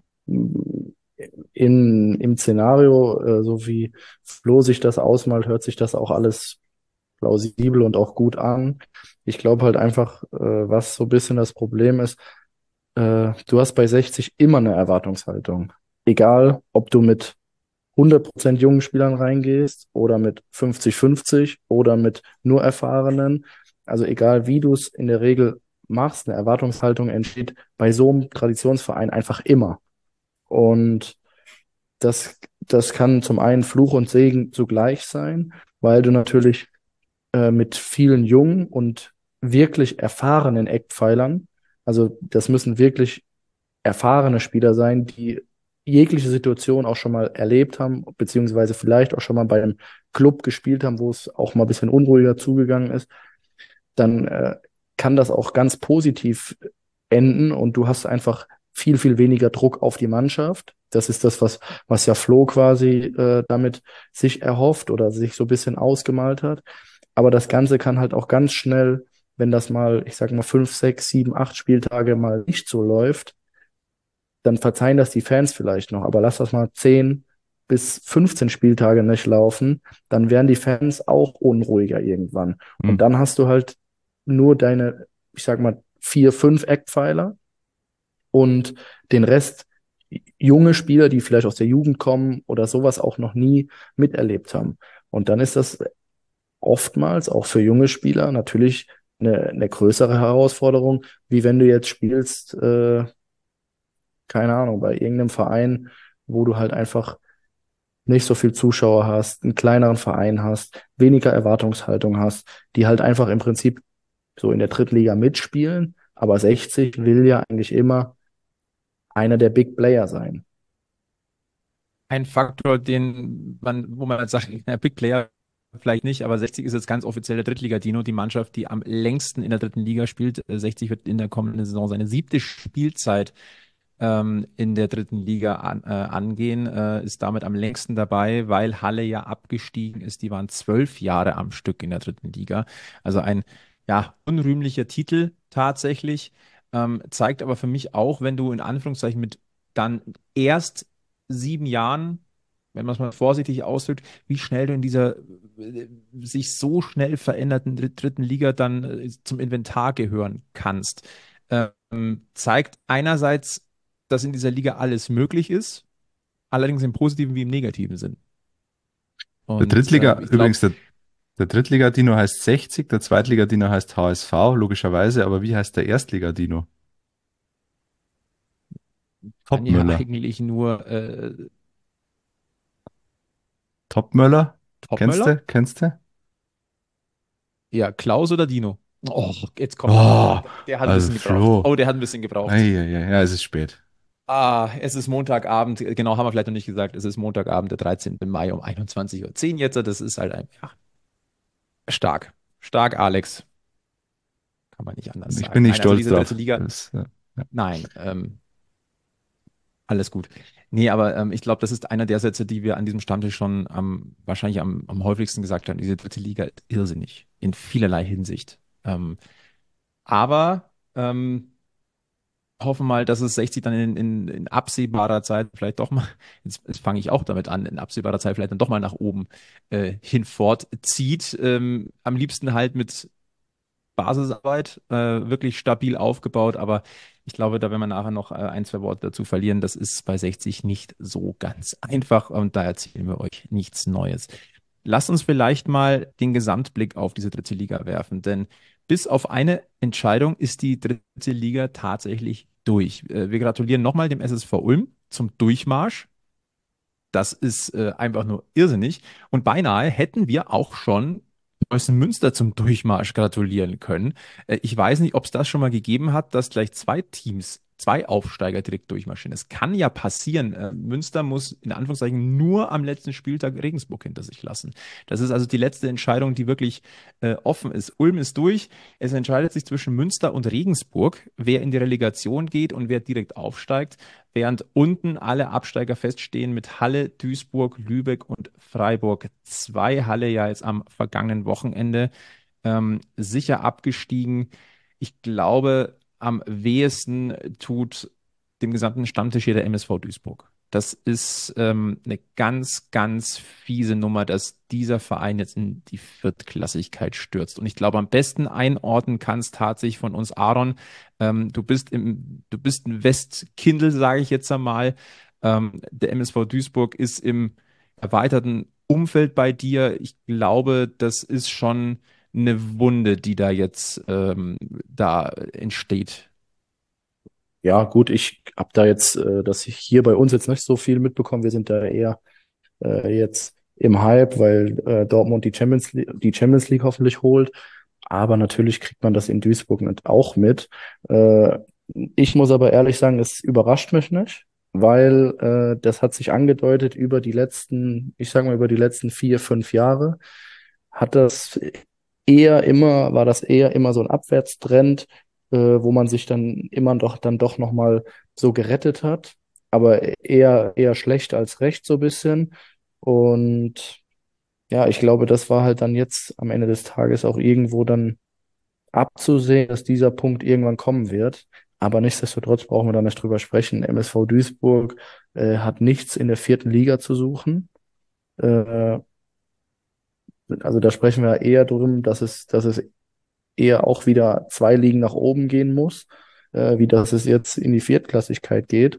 C: in, im Szenario, äh, so wie Flo sich das ausmalt, hört sich das auch alles plausibel und auch gut an. Ich glaube halt einfach, äh, was so ein bisschen das Problem ist, äh, du hast bei sechzig immer eine Erwartungshaltung. Egal, ob du mit hundert Prozent jungen Spielern reingehst oder mit fünfzig fünfzig oder mit nur Erfahrenen. Also egal, wie du es in der Regel machst, eine Erwartungshaltung entsteht bei so einem Traditionsverein einfach immer. Und das, das kann zum einen Fluch und Segen zugleich sein, weil du natürlich äh, mit vielen jungen und wirklich erfahrenen Eckpfeilern. Also das müssen wirklich erfahrene Spieler sein, die jegliche Situation auch schon mal erlebt haben, beziehungsweise vielleicht auch schon mal bei einem Club gespielt haben, wo es auch mal ein bisschen unruhiger zugegangen ist. Dann äh, kann das auch ganz positiv enden und du hast einfach viel, viel weniger Druck auf die Mannschaft. Das ist das, was, was ja Flo quasi äh, damit sich erhofft oder sich so ein bisschen ausgemalt hat. Aber das Ganze kann halt auch ganz schnell, wenn das mal, ich sag mal, fünf, sechs, sieben, acht Spieltage mal nicht so läuft, dann verzeihen das die Fans vielleicht noch. Aber lass das mal zehn bis fünfzehn Spieltage nicht laufen, dann werden die Fans auch unruhiger irgendwann. Und
D: Hm.
C: dann hast du halt nur deine, ich sag mal, vier, fünf Eckpfeiler und den Rest junge Spieler, die vielleicht aus der Jugend kommen oder sowas auch noch nie miterlebt haben. Und dann ist das oftmals auch für junge Spieler natürlich eine, eine größere Herausforderung, wie wenn du jetzt spielst, äh, keine Ahnung, bei irgendeinem Verein, wo du halt einfach nicht so viel Zuschauer hast, einen kleineren Verein hast, weniger Erwartungshaltung hast, die halt einfach im Prinzip so in der Drittliga mitspielen, aber sechzig will ja eigentlich immer einer der Big Player sein.
B: Ein Faktor, den man, wo man halt sagt, ja, Big Player vielleicht nicht, aber sechzig ist jetzt ganz offiziell der Drittliga-Dino, die Mannschaft, die am längsten in der dritten Liga spielt. Äh, sechzig wird in der kommenden Saison seine siebte Spielzeit ähm, in der dritten Liga an, äh, angehen, äh, ist damit am längsten dabei, weil Halle ja abgestiegen ist. Die waren zwölf Jahre am Stück in der dritten Liga. Also ein ja, unrühmlicher Titel tatsächlich. Ähm, zeigt aber für mich auch, wenn du in Anführungszeichen mit dann erst sieben Jahren, wenn man es mal vorsichtig ausdrückt, wie schnell du in dieser äh, sich so schnell veränderten dritt- dritten Liga dann äh, zum Inventar gehören kannst. Ähm, zeigt einerseits, dass in dieser Liga alles möglich ist, allerdings im positiven wie im negativen Sinn.
D: Der
B: Und
D: Drittliga,
B: äh, ich glaube,
D: übrigens, der, der Drittliga-Dino heißt sechzig, der Zweitliga-Dino heißt H S V, logischerweise, aber wie heißt der Erstliga-Dino?
B: kann ja
D: Topmöller.
B: eigentlich nur äh,
D: Topmöller? Kennst
B: Topmöller?
D: du? Kennst du?
B: Ja, Klaus oder Dino? Oh, jetzt kommt er.
D: Oh,
B: Der hat ein
D: also
B: bisschen gebraucht.
D: Flo.
B: Oh, der hat ein bisschen gebraucht.
D: Ei, ei, ei, ja, es ist spät.
B: Ah, es ist Montagabend, genau, haben wir vielleicht noch nicht gesagt. Es ist Montagabend, der dreizehnten Mai um einundzwanzig Uhr zehn jetzt. Das ist halt ein, ja, stark. Stark, Alex. Kann man nicht anders
D: Ich bin
B: sagen.
D: nicht
B: Nein, also
D: stolz
B: diese dritte
D: drauf.
B: Liga,
D: Das, äh, ja.
B: nein, ähm, alles gut. Nee, aber ähm, ich glaube, das ist einer der Sätze, die wir an diesem Stammtisch schon am, wahrscheinlich am, am häufigsten gesagt haben. Diese dritte Liga ist irrsinnig. In vielerlei Hinsicht. Ähm, aber ähm, hoffen mal, dass es sechzig dann in, in, in absehbarer Zeit vielleicht doch mal, jetzt, jetzt fange ich auch damit an, in absehbarer Zeit vielleicht dann doch mal nach oben äh, hinfortzieht. Ähm, am liebsten halt mit Basisarbeit, äh, wirklich stabil aufgebaut, aber ich glaube, da werden wir nachher noch äh, ein, zwei Worte dazu verlieren. Das ist bei sechzig nicht so ganz einfach und da erzählen wir euch nichts Neues. Lasst uns vielleicht mal den Gesamtblick auf diese dritte Liga werfen, denn bis auf eine Entscheidung ist die dritte Liga tatsächlich durch. Äh, wir gratulieren nochmal dem S S V Ulm zum Durchmarsch. Das ist äh, einfach nur irrsinnig. Und beinahe hätten wir auch schon Preußen Münster zum Durchmarsch gratulieren können. Äh, ich weiß nicht, ob es das schon mal gegeben hat, dass gleich zwei Teams, zwei Aufsteiger direkt durchmarschieren. Es kann ja passieren. Äh, Münster muss in Anführungszeichen nur am letzten Spieltag Regensburg hinter sich lassen. Das ist also die letzte Entscheidung, die wirklich äh, offen ist. Ulm ist durch. Es entscheidet sich zwischen Münster und Regensburg, wer in die Relegation geht und wer direkt aufsteigt, während unten alle Absteiger feststehen mit Halle, Duisburg, Lübeck und Freiburg zwei. Halle ja jetzt am vergangenen Wochenende ähm, sicher abgestiegen. Ich glaube, am wehesten tut dem gesamten Stammtisch hier der M S V Duisburg. Das ist ähm, eine ganz, ganz fiese Nummer, dass dieser Verein jetzt in die Viertklassigkeit stürzt. Und ich glaube, am besten einordnen kann es tatsächlich von uns Aaron. Ähm, du bist im, du bist ein Westkindl, sage ich jetzt einmal. Ähm, der M S V Duisburg ist im erweiterten Umfeld bei dir. Ich glaube, das ist schon eine Wunde, die da jetzt ähm, da entsteht.
C: Ja, gut, ich habe da jetzt, äh, dass ich hier bei uns jetzt nicht so viel mitbekommen. Wir sind da eher äh, jetzt im Hype, weil äh, Dortmund die Champions League, die Champions League hoffentlich holt. Aber natürlich kriegt man das in Duisburg nicht auch mit. Äh, Ich muss aber ehrlich sagen, es überrascht mich nicht, weil äh, das hat sich angedeutet über die letzten, ich sag mal, über die letzten vier, fünf Jahre hat das eher immer, war das eher immer so ein Abwärtstrend, äh, wo man sich dann immer doch dann doch nochmal so gerettet hat, aber eher, eher schlecht als recht so ein bisschen. Und ja, ich glaube, das war halt dann jetzt am Ende des Tages auch irgendwo dann abzusehen, dass dieser Punkt irgendwann kommen wird. Aber nichtsdestotrotz brauchen wir da nicht drüber sprechen. M S V Duisburg äh, hat nichts in der vierten Liga zu suchen. Äh, also da sprechen wir eher drum, dass es, dass es eher auch wieder zwei Ligen nach oben gehen muss, äh, wie dass es jetzt in die Viertklassigkeit geht.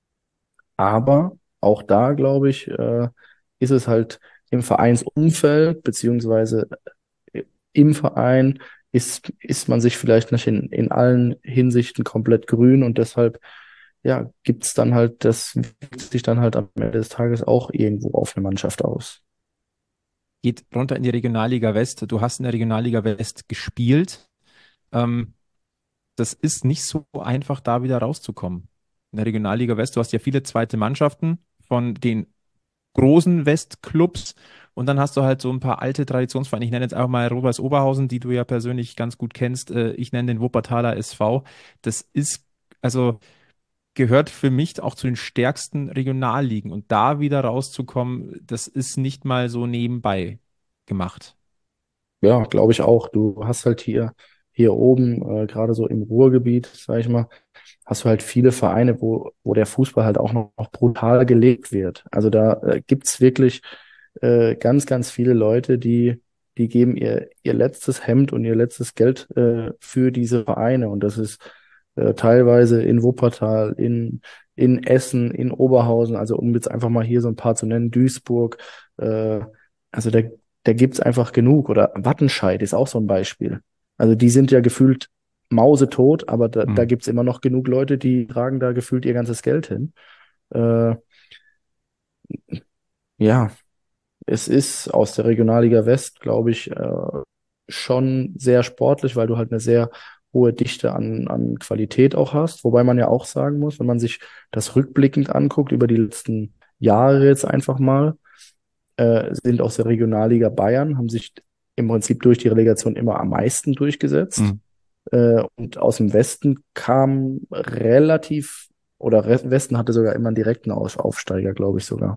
C: Aber auch da, glaube ich, äh, ist es halt im Vereinsumfeld, beziehungsweise im Verein ist, ist man sich vielleicht nicht in, in allen Hinsichten komplett grün und deshalb, ja, gibt's dann halt, das wirkt sich dann halt am Ende des Tages auch irgendwo auf eine Mannschaft aus.
B: Geht runter in die Regionalliga West. Du hast in der Regionalliga West gespielt. Ähm, Das ist nicht so einfach, da wieder rauszukommen. In der Regionalliga West, du hast ja viele zweite Mannschaften von den großen Westclubs und dann hast du halt so ein paar alte Traditionsvereine. Ich nenne jetzt einfach mal Rot-Weiß Oberhausen, die du ja persönlich ganz gut kennst. Äh, Ich nenne den Wuppertaler S V. Das ist, also gehört für mich auch zu den stärksten Regionalligen. Und da wieder rauszukommen, das ist nicht mal so nebenbei gemacht.
C: Ja, glaube ich auch. Du hast halt hier, hier oben, äh, gerade so im Ruhrgebiet, sag ich mal, hast du halt viele Vereine, wo, wo der Fußball halt auch noch, noch brutal gelebt wird. Also da äh, gibt's wirklich äh, ganz, ganz viele Leute, die, die geben ihr, ihr letztes Hemd und ihr letztes Geld äh, für diese Vereine. Und das ist äh, teilweise in Wuppertal, in, in Essen, in Oberhausen, also um jetzt einfach mal hier so ein paar zu nennen, Duisburg, äh, also da, da gibt's einfach genug. Oder Wattenscheid ist auch so ein Beispiel. Also die sind ja gefühlt mausetot, aber da, da
D: Hm.
C: gibt's immer noch genug Leute, die tragen da gefühlt ihr ganzes Geld hin. Äh, ja, es ist aus der Regionalliga West, glaube ich, äh, schon sehr sportlich, weil du halt eine sehr hohe Dichte an, an Qualität auch hast. Wobei man ja auch sagen muss, wenn man sich das rückblickend anguckt, über die letzten Jahre jetzt einfach mal, äh, sind aus der Regionalliga Bayern, haben sich im Prinzip durch die Relegation immer am meisten durchgesetzt.
D: Hm.
C: Äh, und aus dem Westen kam relativ, oder Re Westen hatte sogar immer einen direkten Aus Aufsteiger, glaube ich sogar.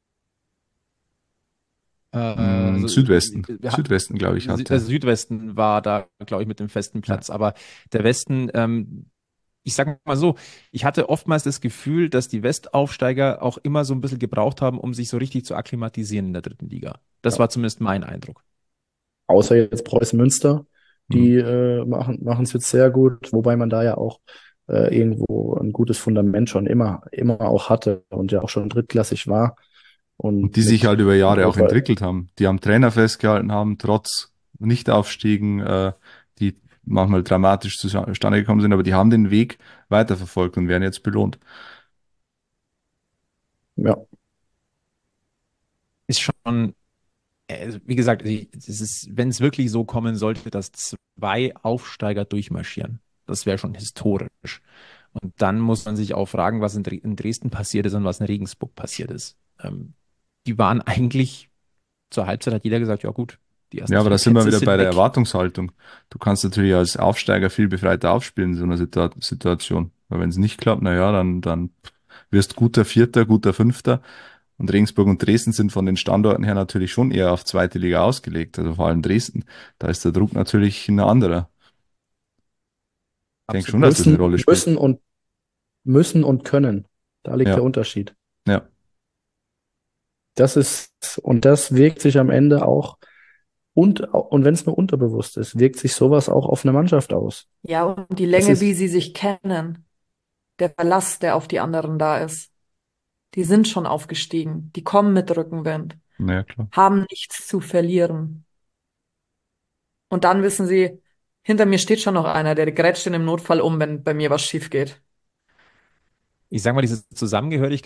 B: Äh,
D: Hm,
B: also,
D: Südwesten.
B: wir hatten,
D: Südwesten, glaube ich,
B: Sü- äh,
D: hatte.
B: Südwesten war da, glaube ich, mit dem festen
D: Ja.
B: Platz. Aber der Westen, ähm, ich sage mal so, ich hatte oftmals das Gefühl, dass die Westaufsteiger auch immer so ein bisschen gebraucht haben, um sich so richtig zu akklimatisieren in der dritten Liga. Das
C: Ja.
B: war zumindest mein Eindruck.
C: Außer jetzt Preußen Münster,
D: Hm.
C: die äh, machen machen es jetzt sehr gut, wobei man da ja auch äh, irgendwo ein gutes Fundament schon immer immer auch hatte und ja auch schon drittklassig war
D: Und
C: und
D: die sich
C: mit
D: halt über Jahre auch
C: Hannover,
D: entwickelt haben. Die am Trainer festgehalten haben, trotz Nichtaufstiegen, äh, die manchmal dramatisch zustande gekommen sind, aber die haben den Weg weiterverfolgt und werden jetzt belohnt.
C: ja,
B: Ist schon, also, wie gesagt, ich- es ist, wenn es wirklich so kommen sollte, dass zwei Aufsteiger durchmarschieren, das wäre schon historisch. Und dann muss man sich auch fragen, was in, Dre in Dresden passiert ist und was in Regensburg passiert ist. Ähm, Die waren eigentlich, zur Halbzeit hat jeder gesagt, ja gut, die
D: Ja,
B: ersten
D: aber da
B: vier
D: sind wir
B: Plätze
D: wieder bei
B: sind
D: der
B: weg.
D: Erwartungshaltung. Du kannst natürlich als Aufsteiger viel befreiter aufspielen in so einer Situa Situation. Weil wenn es nicht klappt, na ja, dann, dann wirst guter Vierter, guter Fünfter. Und Regensburg und Dresden sind von den Standorten her natürlich schon eher auf zweite Liga ausgelegt. Also vor allem Dresden. Da ist der Druck natürlich ein anderer. Ich denke schon,
B: Absolut.
D: dass das eine
C: müssen
D: Rolle spielt.
C: müssen und müssen und können. Da liegt der
D: Ja,
C: Unterschied.
D: ja.
C: Das ist und das wirkt sich am Ende auch und und wenn es nur unterbewusst ist, wirkt sich sowas auch auf eine Mannschaft aus.
E: Ja, und die
C: Das
E: Länge, wie
C: ist
E: sie sich kennen, der Verlass, der auf die anderen da ist. Die sind schon aufgestiegen, die kommen mit Rückenwind,
D: Naja, klar.
E: haben nichts zu verlieren. Und dann wissen sie, hinter mir steht schon noch einer, der grätscht in dem Notfall um, wenn bei mir was schief geht.
B: Ich sage mal, dieses Zusammengehörigkeitsgefühl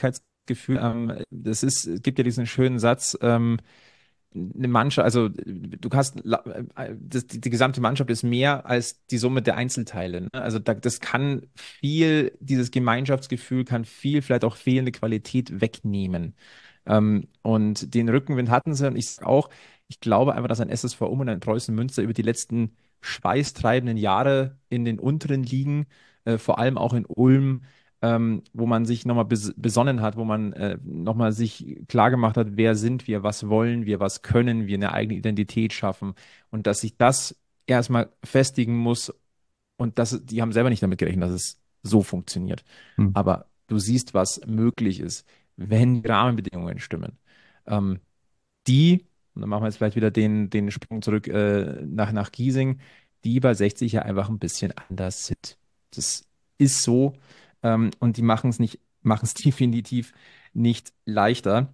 B: Gefühl, ähm, das ist, es gibt ja diesen schönen Satz, ähm, eine Mannschaft, also du hast, la- äh, das, die, die gesamte Mannschaft ist mehr als die Summe der Einzelteile. Ne? Also da, das kann viel, dieses Gemeinschaftsgefühl kann viel, vielleicht auch fehlende Qualität wegnehmen. Ähm, und den Rückenwind hatten sie. Und ich sag auch, ich glaube einfach, dass ein S S V Ulm und ein Preußen Münster über die letzten schweißtreibenden Jahre in den unteren Ligen, äh, vor allem auch in Ulm, ähm, wo man sich nochmal bes besonnen hat, wo man äh, nochmal sich klar gemacht hat, wer sind wir, was wollen wir, was können wir, eine eigene Identität schaffen und dass sich das erstmal festigen muss und das, die haben selber nicht damit gerechnet, dass es so funktioniert.
D: Hm.
B: Aber du siehst, was möglich ist, wenn die Rahmenbedingungen stimmen. Ähm, die, und dann machen wir jetzt vielleicht wieder den, den Sprung zurück äh, nach, nach Giesing, die bei sechzig ja einfach ein bisschen anders sind. Das ist so. Ähm, und die machen es nicht, machen es definitiv nicht leichter.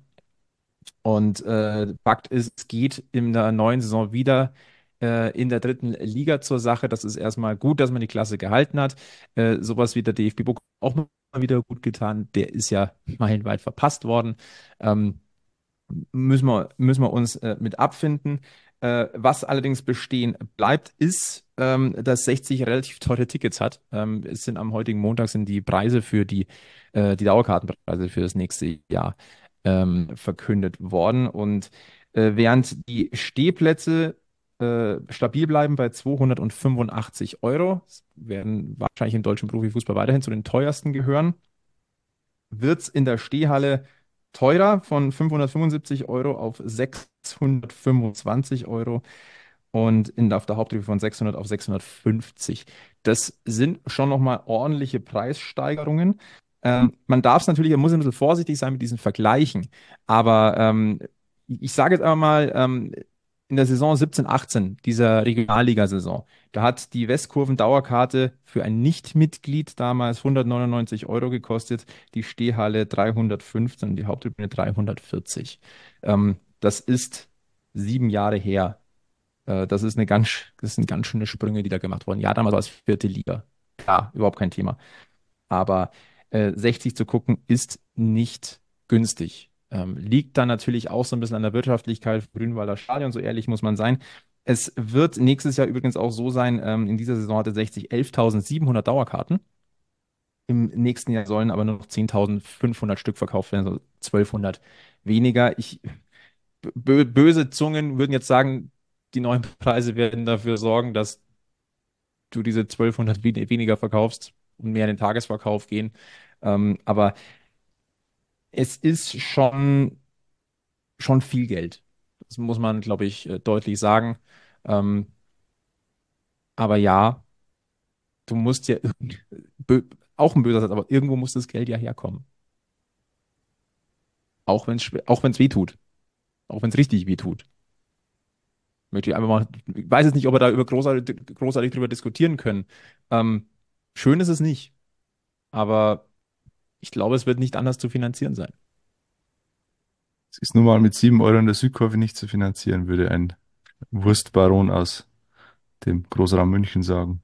B: Und äh, Fakt ist, es geht in der neuen Saison wieder äh, in der dritten Liga zur Sache. Das ist erstmal gut, dass man die Klasse gehalten hat. Äh, sowas wie der D F B-Pokal auch mal wieder gut getan. Der ist ja meilenweit verpasst worden. Ähm, müssen wir, müssen wir uns äh, mit abfinden. Äh, was allerdings bestehen bleibt, ist, ähm, dass sechzig relativ teure Tickets hat. Ähm, es sind am heutigen Montag sind die Preise für die, äh, die Dauerkartenpreise für das nächste Jahr ähm, verkündet worden. Und äh, während die Stehplätze äh, stabil bleiben bei zweihundertfünfundachtzig Euro, werden wahrscheinlich im deutschen Profifußball weiterhin zu den teuersten gehören, wird es in der Stehhalle teurer von fünfhundertfünfundsiebzig Euro auf sechshundertfünfundzwanzig Euro und in, auf der Haupttribüne von sechshundert auf sechshundertfünfzig. Das sind schon nochmal ordentliche Preissteigerungen. Ähm, man darf es natürlich, man muss ein bisschen vorsichtig sein mit diesen Vergleichen, aber ähm, ich sage jetzt einmal mal, ähm, in der Saison siebzehn, achtzehn, dieser Regionalligasaison, da hat die Westkurven-Dauerkarte für ein Nichtmitglied damals hundertneunundneunzig Euro gekostet, die Stehhalle dreihundertfünfzehn, die Haupttribüne dreihundertvierzig. Ähm, das ist sieben Jahre her. Äh, das ist eine ganz, das sind ganz schöne Sprünge, die da gemacht wurden. Ja, damals war es vierte Liga. Klar, überhaupt kein Thema. Aber äh, sechzig zu gucken ist nicht günstig. Ähm, liegt dann natürlich auch so ein bisschen an der Wirtschaftlichkeit vom Grünwalder Stadion, so ehrlich muss man sein. Es wird nächstes Jahr übrigens auch so sein, ähm, in dieser Saison hatte sechzig elftausendsiebenhundert Dauerkarten. Im nächsten Jahr sollen aber nur noch zehntausendfünfhundert Stück verkauft werden, also zwölfhundert weniger. Ich, bö böse Zungen würden jetzt sagen, die neuen Preise werden dafür sorgen, dass du diese zwölfhundert we weniger verkaufst und mehr in den Tagesverkauf gehen. Ähm, aber es ist schon, schon viel Geld. Das muss man, glaube ich, äh, deutlich sagen. Ähm, aber ja, du musst ja irgend- bö- auch ein böser Satz, aber irgendwo muss das Geld ja herkommen. Auch wenn es auch wenn es weh tut. Auch wenn es richtig weh tut. Möchte ich einfach mal, ich weiß jetzt nicht, ob wir da über großartig, großartig drüber diskutieren können. Ähm, schön ist es nicht, aber ich glaube, es wird nicht anders zu finanzieren sein.
D: Es ist nun mal mit sieben Euro in der Südkurve nicht zu finanzieren, würde ein Wurstbaron aus dem Großraum München sagen.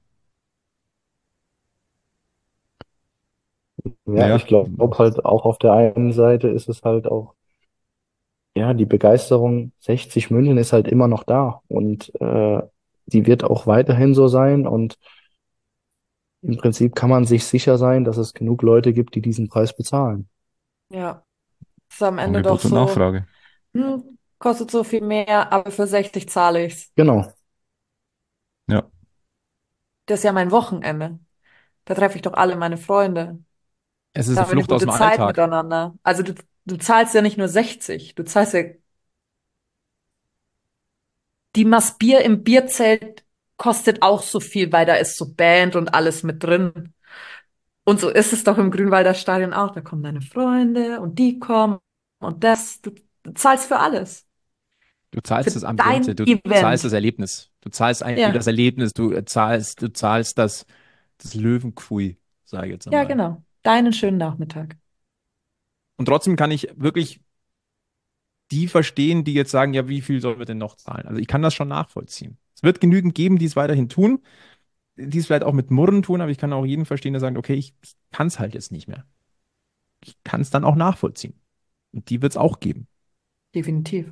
C: Ja, ich
D: Naja,
C: glaube halt auch auf der einen Seite ist es halt auch, ja, die Begeisterung sechzig München ist halt immer noch da und äh, die wird auch weiterhin so sein und im Prinzip kann man sich sicher sein, dass es genug Leute gibt, die diesen Preis bezahlen.
E: Ja, ist am Ende doch
D: Angebot und
E: so,
D: Nachfrage.
E: hm, kostet so viel mehr, aber für sechzig zahle ich's.
C: Genau.
D: Ja,
E: Das ist ja mein Wochenende. Da treffe ich doch alle meine Freunde.
B: Es ist
E: Da
B: eine
E: haben wir eine
B: Flucht aus
E: gute
B: dem
E: Zeit
B: Alltag.
E: miteinander. Also du, du zahlst ja nicht nur sechzig, du zahlst ja die Maß Bier im Bierzelt kostet auch so viel, weil da ist so Band und alles mit drin. Und so ist es doch im Grünwalder Stadion auch. Da kommen deine Freunde und die kommen und das. Du, du zahlst für alles.
B: Du zahlst
E: Für
B: das Ambiente,
E: dein
B: du zahlst das
E: Event.
B: Erlebnis. Du zahlst eigentlich
E: Ja,
B: das Erlebnis, du äh, zahlst, du zahlst das, das Löwenkui, sage ich jetzt
E: ja,
B: einmal.
E: genau. Deinen schönen Nachmittag.
B: Und trotzdem kann ich wirklich die verstehen, die jetzt sagen, ja, wie viel sollen wir denn noch zahlen? Also ich kann das schon nachvollziehen. Es wird genügend geben, die es weiterhin tun, die es vielleicht auch mit Murren tun, aber ich kann auch jeden verstehen, der sagt, okay, ich, ich kann es halt jetzt nicht mehr. Ich kann es dann auch nachvollziehen. Und die wird es auch geben.
E: Definitiv.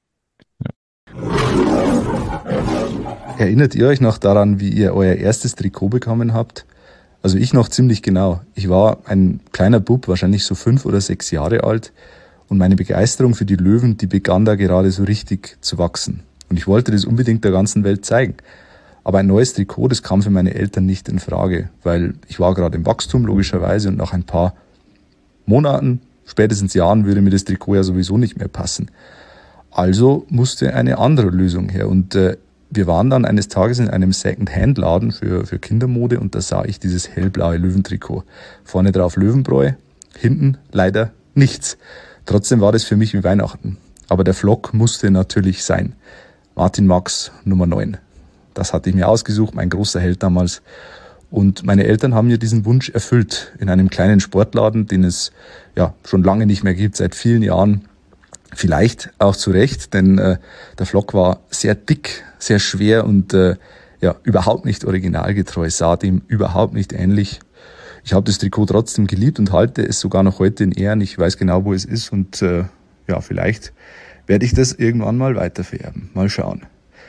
F: Erinnert ihr euch noch daran, wie ihr euer erstes Trikot bekommen habt? Also ich noch ziemlich genau. Ich war ein kleiner Bub, wahrscheinlich so fünf oder sechs Jahre alt. Und meine Begeisterung für die Löwen, die begann da gerade so richtig zu wachsen. Und ich wollte das unbedingt der ganzen Welt zeigen. Aber ein neues Trikot, das kam für meine Eltern nicht in Frage, weil ich war gerade im Wachstum logischerweise und nach ein paar Monaten, spätestens Jahren, würde mir das Trikot ja sowieso nicht mehr passen. Also musste eine andere Lösung her. Und äh, wir waren dann eines Tages in einem Second-Hand-Laden für, für Kindermode und da sah ich dieses hellblaue Löwentrikot. Vorne drauf Löwenbräu, hinten leider nichts. Trotzdem war das für mich wie Weihnachten. Aber der Flock musste natürlich sein. Martin Max, Nummer neun. Das hatte ich mir ausgesucht, mein großer Held damals. Und meine Eltern haben mir diesen Wunsch erfüllt in einem kleinen Sportladen, den es ja schon lange nicht mehr gibt, seit vielen Jahren. Vielleicht auch zu Recht, denn äh, der Flock war sehr dick, sehr schwer und äh, ja überhaupt nicht originalgetreu, sah dem überhaupt nicht ähnlich. Ich habe das Trikot trotzdem geliebt und halte es sogar noch heute in Ehren. Ich weiß genau, wo es ist und äh, ja, vielleicht werde ich das irgendwann mal weitervererben. Mal schauen.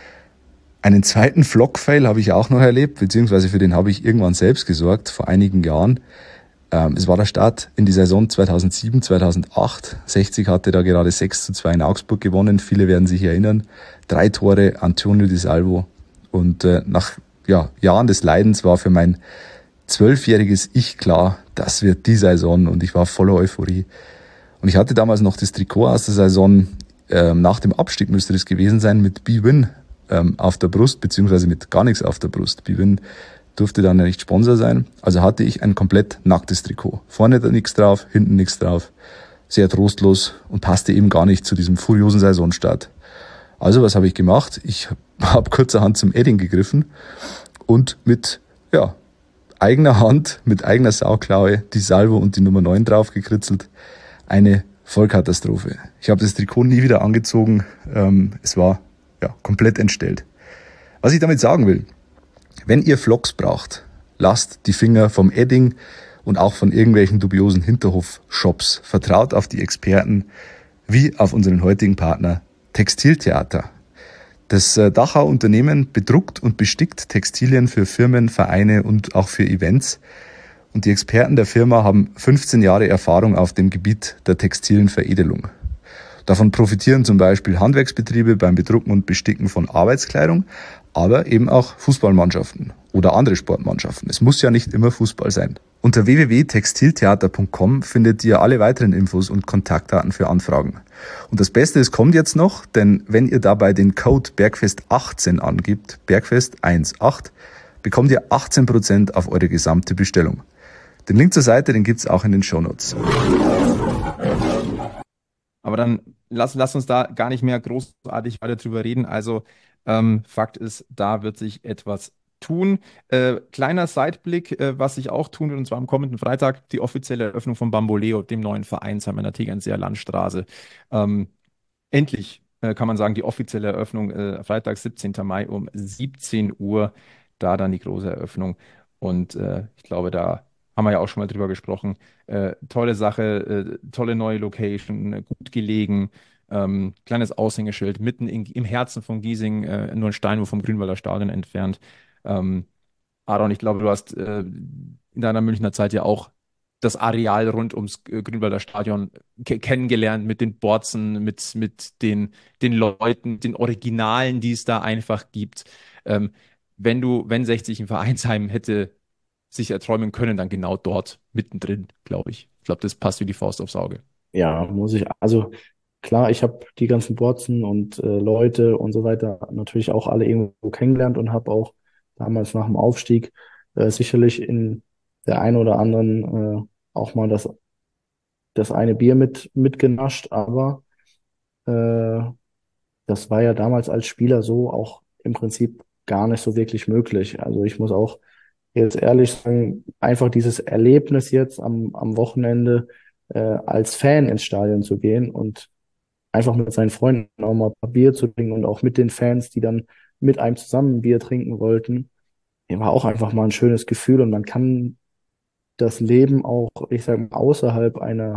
F: Einen zweiten Flock-Fail habe ich auch noch erlebt, beziehungsweise für den habe ich irgendwann selbst gesorgt, vor einigen Jahren. Ähm, es war der Start in die Saison zweitausendsieben, zweitausendacht. sechzig hatte da gerade sechs zu zwei in Augsburg gewonnen. Viele werden sich erinnern. Drei Tore, Antonio Di Salvo. Und äh, nach ja, Jahren des Leidens war für mein zwölfjähriges Ich klar, das wird die Saison und ich war voller Euphorie. Und ich hatte damals noch das Trikot aus der Saison, ähm, nach dem Abstieg müsste das gewesen sein, mit B-Win ähm, auf der Brust, beziehungsweise mit gar nichts auf der Brust. B-Win durfte dann ja nicht Sponsor sein. Also hatte ich ein komplett nacktes Trikot. Vorne da nichts drauf, hinten nichts drauf. Sehr trostlos und passte eben gar nicht zu diesem furiosen Saisonstart. Also was habe ich gemacht? Ich habe kurzerhand zum Edding gegriffen und mit ja eigener Hand, mit eigener Sauklaue die Salvo und die Nummer neun drauf gekritzelt. Eine Vollkatastrophe. Ich habe das Trikot nie wieder angezogen. Ähm, es war ja komplett entstellt. Was ich damit sagen will: Wenn ihr Flocks braucht, lasst die Finger vom Edding und auch von irgendwelchen dubiosen Hinterhof-Shops. Vertraut auf die Experten, wie auf unseren heutigen Partner Textiltheater. Das Dachauer Unternehmen bedruckt und bestickt Textilien für Firmen, Vereine und auch für Events. Und die Experten der Firma haben fünfzehn Jahre Erfahrung auf dem Gebiet der textilen Veredelung. Davon profitieren zum Beispiel Handwerksbetriebe beim Bedrucken und Besticken von Arbeitskleidung, aber eben auch Fußballmannschaften oder andere Sportmannschaften. Es muss ja nicht immer Fußball sein. Unter w w w punkt textiltheater punkt com findet ihr alle weiteren Infos und Kontaktdaten für Anfragen. Und das Beste, es kommt jetzt noch, denn wenn ihr dabei den Code Bergfest achtzehn angibt, Bergfest achtzehn, bekommt ihr achtzehn Prozent auf eure gesamte Bestellung. Den Link zur Seite, den gibt's auch in den Shownotes.
B: Aber dann lass, lass uns da gar nicht mehr großartig weiter drüber reden. Also ähm, Fakt ist, da wird sich etwas tun. Äh, kleiner Sideblick, äh, was sich auch tun wird, und zwar am kommenden Freitag, die offizielle Eröffnung von Bamboleo, dem neuen Vereinsheim an der Tegernseer Landstraße. Ähm, endlich äh, kann man sagen, die offizielle Eröffnung, äh, Freitag, siebzehnten Mai um siebzehn Uhr, da dann die große Eröffnung. Und äh, ich glaube, da haben wir ja auch schon mal drüber gesprochen. Äh, tolle Sache, äh, tolle neue Location, äh, gut gelegen, ähm, kleines Aushängeschild mitten in, im Herzen von Giesing, äh, nur ein Steinwurf vom Grünwalder Stadion entfernt. Ähm, Aaron, ich glaube, du hast äh, in deiner Münchner Zeit ja auch das Areal rund ums äh, Grünwalder Stadion ke- kennengelernt mit den Borzen, mit, mit den, den Leuten, den Originalen, die es da einfach gibt. Ähm, wenn du, wenn sechzig ein Vereinsheim hätte sich erträumen können, dann genau dort mittendrin, glaube ich. Ich glaube, das passt wie die Faust aufs Auge.
C: Ja, muss ich, also klar, ich habe die ganzen Botzen und äh, Leute und so weiter natürlich auch alle irgendwo kennengelernt und habe auch damals nach dem Aufstieg äh, sicherlich in der einen oder anderen äh, auch mal das, das eine Bier mit mitgenascht, aber äh, das war ja damals als Spieler so auch im Prinzip gar nicht so wirklich möglich. Also ich muss auch jetzt ehrlich sagen, einfach dieses Erlebnis jetzt am, am Wochenende äh, als Fan ins Stadion zu gehen und einfach mit seinen Freunden auch mal ein Bier zu trinken und auch mit den Fans, die dann mit einem zusammen ein Bier trinken wollten, war auch einfach mal ein schönes Gefühl und man kann das Leben auch, ich sage mal, außerhalb einer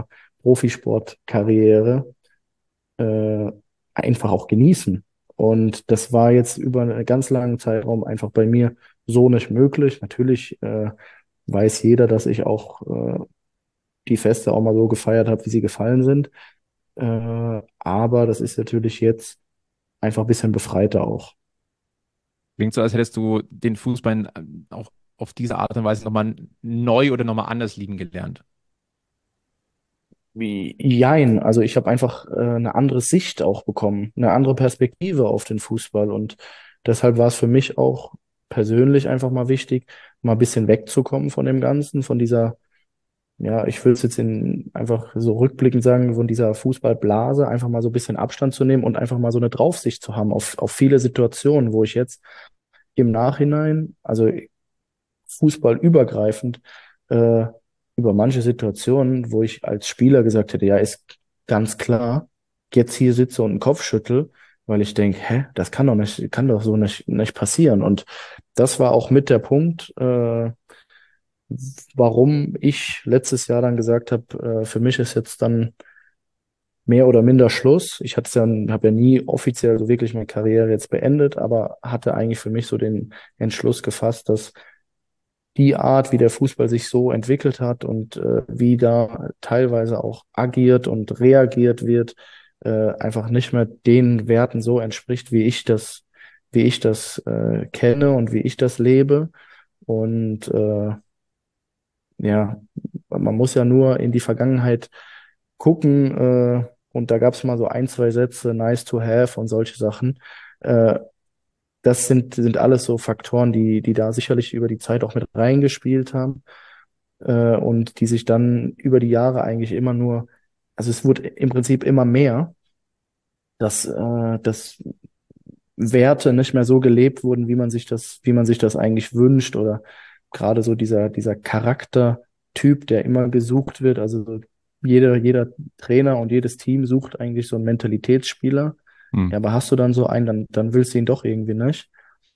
C: Profisportkarriere äh, einfach auch genießen. Und das war jetzt über einen ganz langen Zeitraum einfach bei mir so nicht möglich. Natürlich äh, weiß jeder, dass ich auch äh, die Feste auch mal so gefeiert habe, wie sie gefallen sind. Äh, aber das ist natürlich jetzt einfach ein bisschen befreiter auch.
B: Klingt so, als hättest du den Fußball äh, auch auf diese Art und Weise nochmal neu oder nochmal anders lieben gelernt.
C: Wie, jein, also ich habe einfach äh, eine andere Sicht auch bekommen, eine andere Perspektive auf den Fußball und deshalb war es für mich auch persönlich einfach mal wichtig, mal ein bisschen wegzukommen von dem Ganzen, von dieser, ja, ich will es jetzt in einfach so rückblickend sagen, von dieser Fußballblase, einfach mal so ein bisschen Abstand zu nehmen und einfach mal so eine Draufsicht zu haben auf, auf viele Situationen, wo ich jetzt im Nachhinein, also fußballübergreifend, äh, über manche Situationen, wo ich als Spieler gesagt hätte, ja, ist ganz klar, jetzt hier sitze und einen Kopf schüttel, weil ich denke, hä, das kann doch nicht, kann doch so nicht, nicht passieren. Und das war auch mit der Punkt, äh, warum ich letztes Jahr dann gesagt habe, äh, für mich ist jetzt dann mehr oder minder Schluss. Ich hatte ja, habe ja nie offiziell so wirklich meine Karriere jetzt beendet, aber hatte eigentlich für mich so den Entschluss gefasst, dass die Art, wie der Fußball sich so entwickelt hat und äh, wie da teilweise auch agiert und reagiert wird, äh, einfach nicht mehr den Werten so entspricht, wie ich das, wie ich das äh, kenne und wie ich das lebe. Und äh, ja, man muss ja nur in die Vergangenheit gucken, äh, und da gab es mal so ein, zwei Sätze, nice to have und solche Sachen. Äh, das sind, sind alles so Faktoren, die, die da sicherlich über die Zeit auch mit reingespielt haben, äh, und die sich dann über die Jahre eigentlich immer nur, also es wurde im Prinzip immer mehr, dass, äh, dass Werte nicht mehr so gelebt wurden, wie man sich das, wie man sich das eigentlich wünscht oder gerade so dieser, dieser Charaktertyp, der immer gesucht wird, also so jeder, jeder Trainer und jedes Team sucht eigentlich so einen Mentalitätsspieler.
D: Hm.
C: Ja, aber hast du dann so einen, dann, dann willst du ihn doch irgendwie nicht.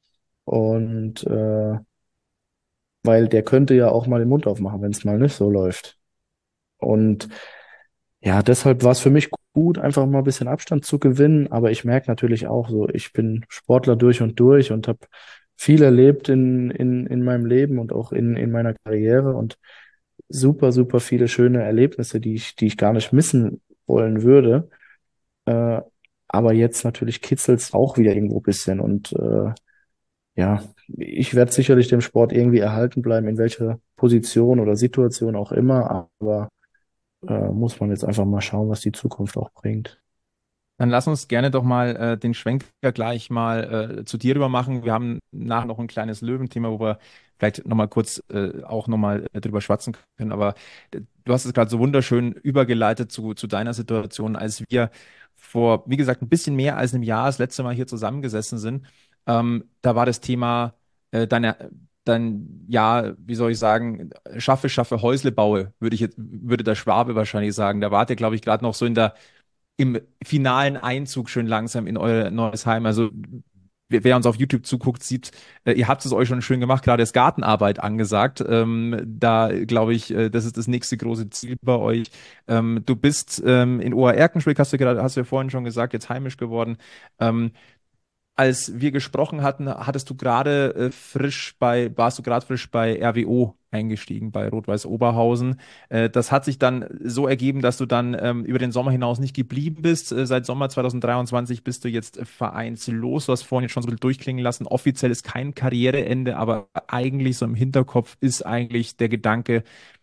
C: Und äh, weil der könnte ja auch mal den Mund aufmachen, wenn es mal nicht so läuft. Und ja, deshalb war es für mich gut, einfach mal ein bisschen Abstand zu gewinnen. Aber ich merke natürlich auch so, ich bin Sportler durch und durch und habe viel erlebt in, in, in meinem Leben und auch in, in meiner Karriere und super, super viele schöne Erlebnisse, die ich, die ich gar nicht missen wollen würde. Äh, aber jetzt natürlich kitzelt es auch wieder irgendwo ein bisschen. Und äh, ja, ich werde sicherlich dem Sport irgendwie erhalten bleiben, in welcher Position oder Situation auch immer. Aber äh, muss man jetzt einfach mal schauen, was die Zukunft auch bringt.
B: Dann lass uns gerne doch mal äh, den Schwenker gleich mal äh, zu dir rüber machen. Wir haben nachher noch ein kleines Löwenthema, wo wir vielleicht nochmal kurz äh, auch nochmal äh, drüber schwatzen können. Aber äh, du hast es gerade so wunderschön übergeleitet zu, zu deiner Situation, als wir vor, wie gesagt, ein bisschen mehr als einem Jahr das letzte Mal hier zusammengesessen sind. Ähm, da war das Thema äh, deiner, dein, ja, wie soll ich sagen, schaffe, schaffe, Häusle baue, würde ich jetzt, würde der Schwabe wahrscheinlich sagen. Da wart ihr, glaube ich, gerade noch so in der im finalen Einzug schön langsam in euer neues Heim. Also wer, wer uns auf YouTube zuguckt, sieht, äh, ihr habt es euch schon schön gemacht, gerade ist Gartenarbeit angesagt. Ähm, da glaube ich, äh, das ist das nächste große Ziel bei euch. Ähm, du bist ähm, in Obererkenschwick, hast du gerade, hast du ja vorhin schon gesagt, jetzt heimisch geworden. Ähm, Als wir gesprochen hatten, hattest du gerade äh, frisch bei, warst du gerade frisch bei R W O eingestiegen, bei Rot-Weiß Oberhausen. Äh, das hat sich dann so ergeben, dass du dann ähm, über den Sommer hinaus nicht geblieben bist. Äh, seit Sommer zwanzig dreiundzwanzig bist du jetzt äh, vereinslos. Du hast vorhin jetzt schon so ein bisschen durchklingen lassen. Offiziell ist kein Karriereende, aber eigentlich so im Hinterkopf ist eigentlich der Gedanke,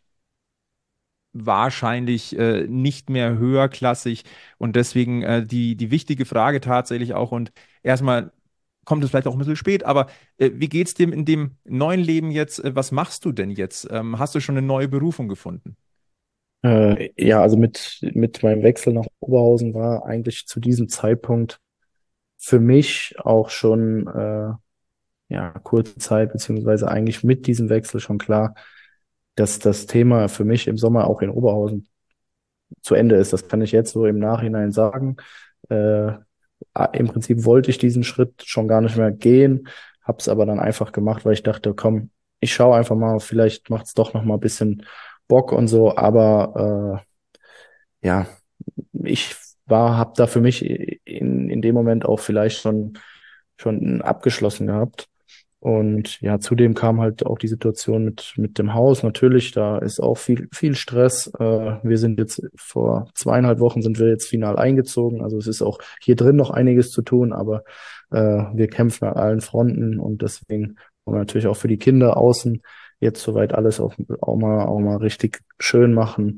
B: wahrscheinlich äh, nicht mehr höherklassig und deswegen äh, die, die wichtige Frage tatsächlich auch und erstmal kommt es vielleicht auch ein bisschen spät, aber äh, wie geht's dir in dem neuen Leben jetzt? Äh, was machst du denn jetzt? Ähm, hast du schon eine neue Berufung gefunden?
C: Äh, ja, also mit, mit meinem Wechsel nach Oberhausen war eigentlich zu diesem Zeitpunkt für mich auch schon äh, ja, kurze Zeit, beziehungsweise eigentlich mit diesem Wechsel schon klar, dass das Thema für mich im Sommer auch in Oberhausen zu Ende ist. Das kann ich jetzt so im Nachhinein sagen. Äh, Im Prinzip wollte ich diesen Schritt schon gar nicht mehr gehen, habe es aber dann einfach gemacht, weil ich dachte, komm, ich schaue einfach mal, vielleicht macht es doch noch mal ein bisschen Bock und so. Aber ja, ich war, habe da für mich in, in dem Moment auch vielleicht schon, schon abgeschlossen gehabt. Und ja, zudem kam halt auch die Situation mit, mit dem Haus. Natürlich, da ist auch viel, viel Stress. Äh, wir sind jetzt vor zweieinhalb Wochen sind wir jetzt final eingezogen. Also es ist auch hier drin noch einiges zu tun, aber äh, wir kämpfen an allen Fronten und deswegen wollen wir natürlich auch für die Kinder außen jetzt soweit alles auch, auch mal, auch mal richtig schön machen.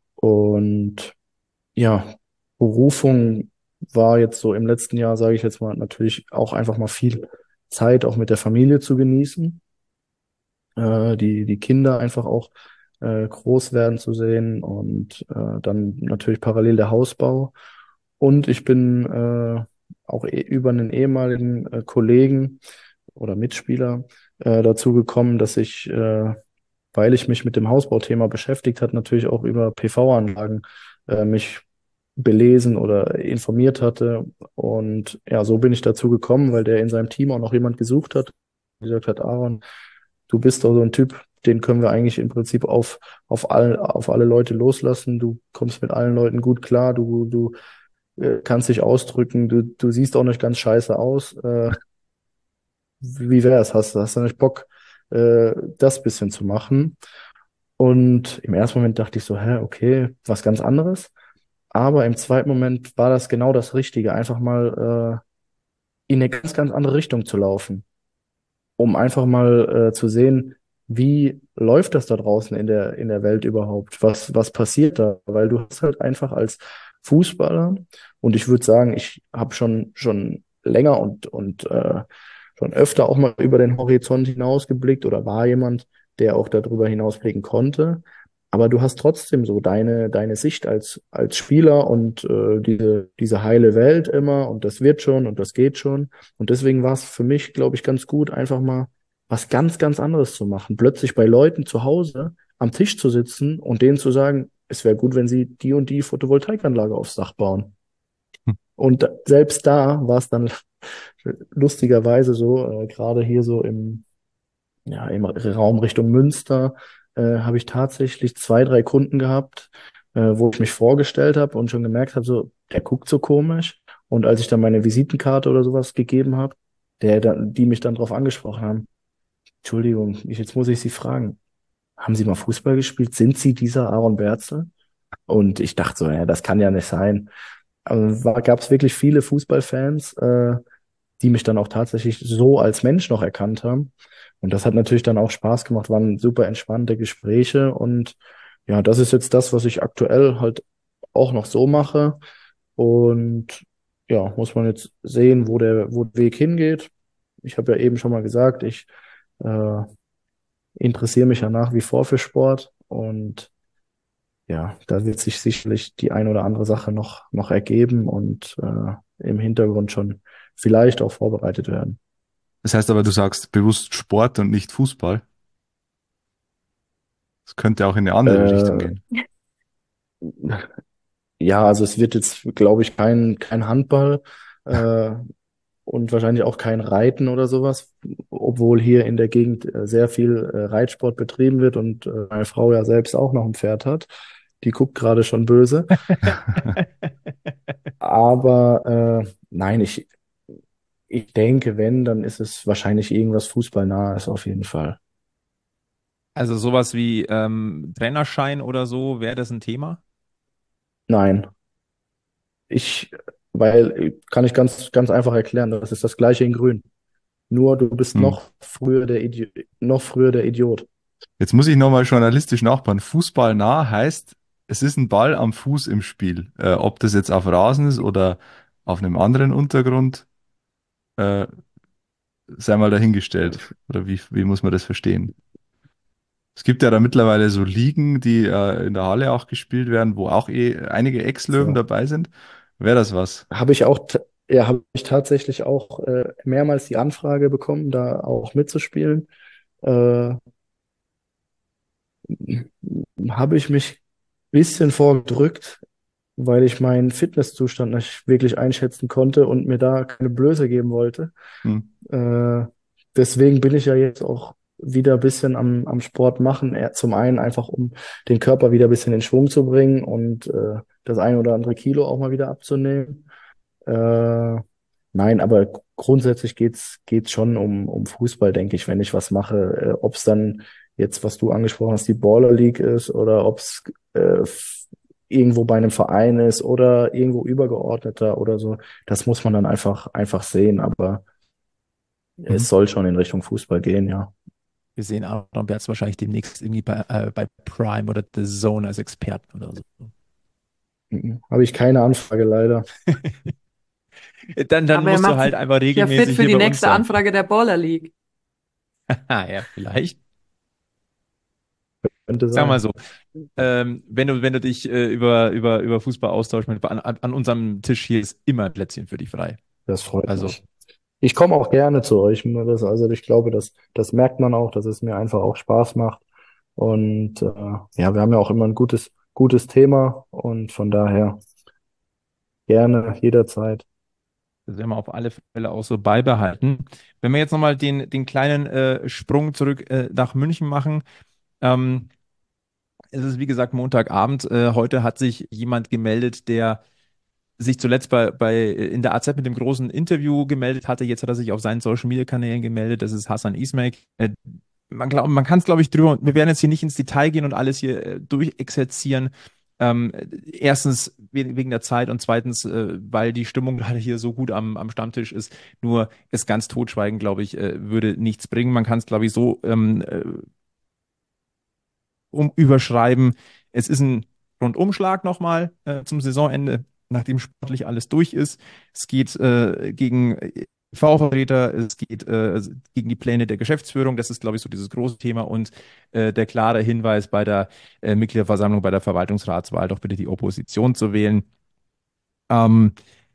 C: Und ja, Berufung war jetzt so im letzten Jahr, sage ich jetzt mal, natürlich auch einfach mal viel Zeit auch mit der Familie zu genießen, äh, die, die Kinder einfach auch äh, groß werden zu sehen und äh, dann natürlich parallel der Hausbau. Und ich bin äh, auch eh, über einen ehemaligen äh, Kollegen oder Mitspieler äh, dazu gekommen, dass ich, äh, weil ich mich mit dem Hausbauthema beschäftigt hat, natürlich auch über P V-Anlagen äh, mich belesen oder informiert hatte. Und ja, so bin ich dazu gekommen, weil der in seinem Team auch noch jemand gesucht hat, gesagt hat, Aaron, du bist doch so ein Typ, den können wir eigentlich im Prinzip auf, auf all, auf alle Leute loslassen. Du kommst mit allen Leuten gut klar, du, du äh, kannst dich ausdrücken, du, du siehst auch nicht ganz scheiße aus. Äh, wie wär's? Hast, hast du nicht Bock, äh, das bisschen zu machen? Und im ersten Moment dachte ich so, hä, okay, was ganz anderes. Aber im zweiten Moment war das genau das Richtige, einfach mal äh, in eine ganz, ganz andere Richtung zu laufen, um einfach mal äh, zu sehen, wie läuft das da draußen in der in der Welt überhaupt? Was was passiert da? Weil du hast halt einfach als Fußballer und ich würde sagen, ich habe schon schon länger und und äh, schon öfter auch mal über den Horizont hinausgeblickt oder war jemand, der auch darüber hinausblicken konnte. Aber du hast trotzdem so deine, deine Sicht als, als Spieler und äh, diese, diese heile Welt immer und das wird schon und das geht schon. Und deswegen war es für mich, glaube ich, ganz gut, einfach mal was ganz, ganz anderes zu machen. Plötzlich bei Leuten zu Hause am Tisch zu sitzen und denen zu sagen, es wäre gut, wenn sie die und die Photovoltaikanlage aufs Dach bauen.
D: Hm.
C: Und selbst da war es dann lustigerweise so, äh, gerade hier so im, ja, im Raum Richtung Münster, äh, habe ich tatsächlich zwei, drei Kunden gehabt, äh, wo ich mich vorgestellt habe und schon gemerkt habe, so, der guckt so komisch. Und als ich dann meine Visitenkarte oder sowas gegeben habe, der dann, die mich dann drauf angesprochen haben, Entschuldigung, ich, jetzt muss ich Sie fragen, haben Sie mal Fußball gespielt? Sind Sie dieser Aaron Berzel? Und ich dachte so, ja, das kann ja nicht sein. Also gab es wirklich viele Fußballfans, äh, die mich dann auch tatsächlich so als Mensch noch erkannt haben. Und das hat natürlich dann auch Spaß gemacht, waren super entspannte Gespräche. Und ja, das ist jetzt das, was ich aktuell halt auch noch so mache. Und ja, muss man jetzt sehen, wo der, wo der Weg hingeht. Ich habe ja eben schon mal gesagt, ich äh, interessiere mich ja nach wie vor für Sport. Und ja, da wird sich sicherlich die ein oder andere Sache noch, noch ergeben und äh, im Hintergrund schon vielleicht auch vorbereitet werden.
D: Das heißt aber, du sagst bewusst Sport und nicht Fußball. Das könnte auch in eine andere Richtung
C: Äh,
D: gehen.
C: ja, also es wird jetzt, glaube ich, kein, kein Handball äh, und wahrscheinlich auch kein Reiten oder sowas, obwohl hier in der Gegend äh, sehr viel äh, Reitsport betrieben wird und äh, meine Frau ja selbst auch noch ein Pferd hat. Die guckt gerade schon böse. Aber äh, nein, ich, ich denke, wenn, dann ist es wahrscheinlich irgendwas Fußballnahes auf jeden Fall.
B: Also sowas wie ähm, Trainerschein oder so, wäre das ein Thema?
C: Nein, ich, weil, kann ich ganz, ganz einfach erklären, das ist das Gleiche in Grün. Nur du bist
D: Hm.
C: noch früher der Idiot, noch früher der Idiot.
D: Jetzt muss ich nochmal journalistisch nachbauen. Fußball nah heißt, es ist ein Ball am Fuß im Spiel. Äh, ob das jetzt auf Rasen ist oder auf einem anderen Untergrund, äh, sei mal dahingestellt. Oder wie, wie muss man das verstehen? Es gibt ja da mittlerweile so Ligen, die äh, in der Halle auch gespielt werden, wo auch eh einige Ex-Löwen
C: So.
D: dabei sind. Wäre das was?
C: Habe ich auch, t- ja, habe ich tatsächlich auch äh, mehrmals die Anfrage bekommen, da auch mitzuspielen. Äh, habe ich mich ein bisschen vorgedrückt, weil ich meinen Fitnesszustand nicht wirklich einschätzen konnte und mir da keine Blöße geben wollte.
D: Hm.
C: Äh, deswegen bin ich ja jetzt auch wieder ein bisschen am, am Sport machen. Eher zum einen einfach, um den Körper wieder ein bisschen in Schwung zu bringen und äh, das ein oder andere Kilo auch mal wieder abzunehmen. Äh, nein, aber grundsätzlich geht's geht's schon um, um Fußball, denke ich, wenn ich was mache. Äh, ob es dann jetzt, was du angesprochen hast, die Baller League ist oder ob es äh, irgendwo bei einem Verein ist oder irgendwo übergeordneter oder so, das muss man dann einfach, einfach sehen. Aber
B: Mhm.
C: es soll schon in Richtung Fußball gehen, ja.
B: Wir sehen Aaron Berz wahrscheinlich demnächst irgendwie bei, äh, bei Prime oder The Zone als Experten oder so.
C: Mhm. Habe ich keine Anfrage leider.
B: Dann, dann
E: Aber er
B: musst du
E: macht
B: halt
E: sich
B: einfach
E: ja fit
B: regelmäßig
E: für
B: hier
E: die
B: bei uns
E: nächste
B: sein.
E: Anfrage der Baller League.
B: Ja, vielleicht.
C: Könnte
B: Sag mal
C: sein.
B: so, ähm, wenn du, wenn du dich äh, über, über, über Fußball austauschst, mit, an, an unserem Tisch hier ist immer ein Plätzchen für dich frei.
C: Das freut
B: Also,
C: mich. Ich komme auch gerne zu euch. Nur das, also ich glaube, das, das merkt man auch, dass es mir einfach auch Spaß macht. Und äh, ja, wir haben ja auch immer ein gutes, gutes Thema und von daher gerne jederzeit.
B: das werden wir auf alle Fälle auch so beibehalten. Wenn wir jetzt nochmal den, den kleinen äh, Sprung zurück äh, nach München machen, ähm, es ist wie gesagt Montagabend. Äh, heute hat sich jemand gemeldet, der sich zuletzt bei, bei in der A Z mit dem großen Interview gemeldet hatte. Jetzt hat er sich auf seinen Social Media Kanälen gemeldet. Das ist Hasan Ismail. Äh, man glaub, man kann es, glaube ich, drüber. Wir werden jetzt hier nicht ins Detail gehen und alles hier äh, durchexerzieren. Ähm, erstens we- wegen der Zeit und zweitens, äh, weil die Stimmung gerade hier so gut am, am Stammtisch ist. Nur es ganz totschweigen, glaube ich, äh, würde nichts bringen. Man kann es, glaube ich, so ähm, äh, um überschreiben. Es ist ein Rundumschlag nochmal äh, zum Saisonende, nachdem sportlich alles durch ist. Es geht äh, gegen V-Vertreter, es geht äh, gegen die Pläne der Geschäftsführung. Das ist, glaube ich, so dieses große Thema und äh, der klare Hinweis bei der äh, Mitgliederversammlung, bei der Verwaltungsratswahl, doch bitte die Opposition zu wählen. Ähm,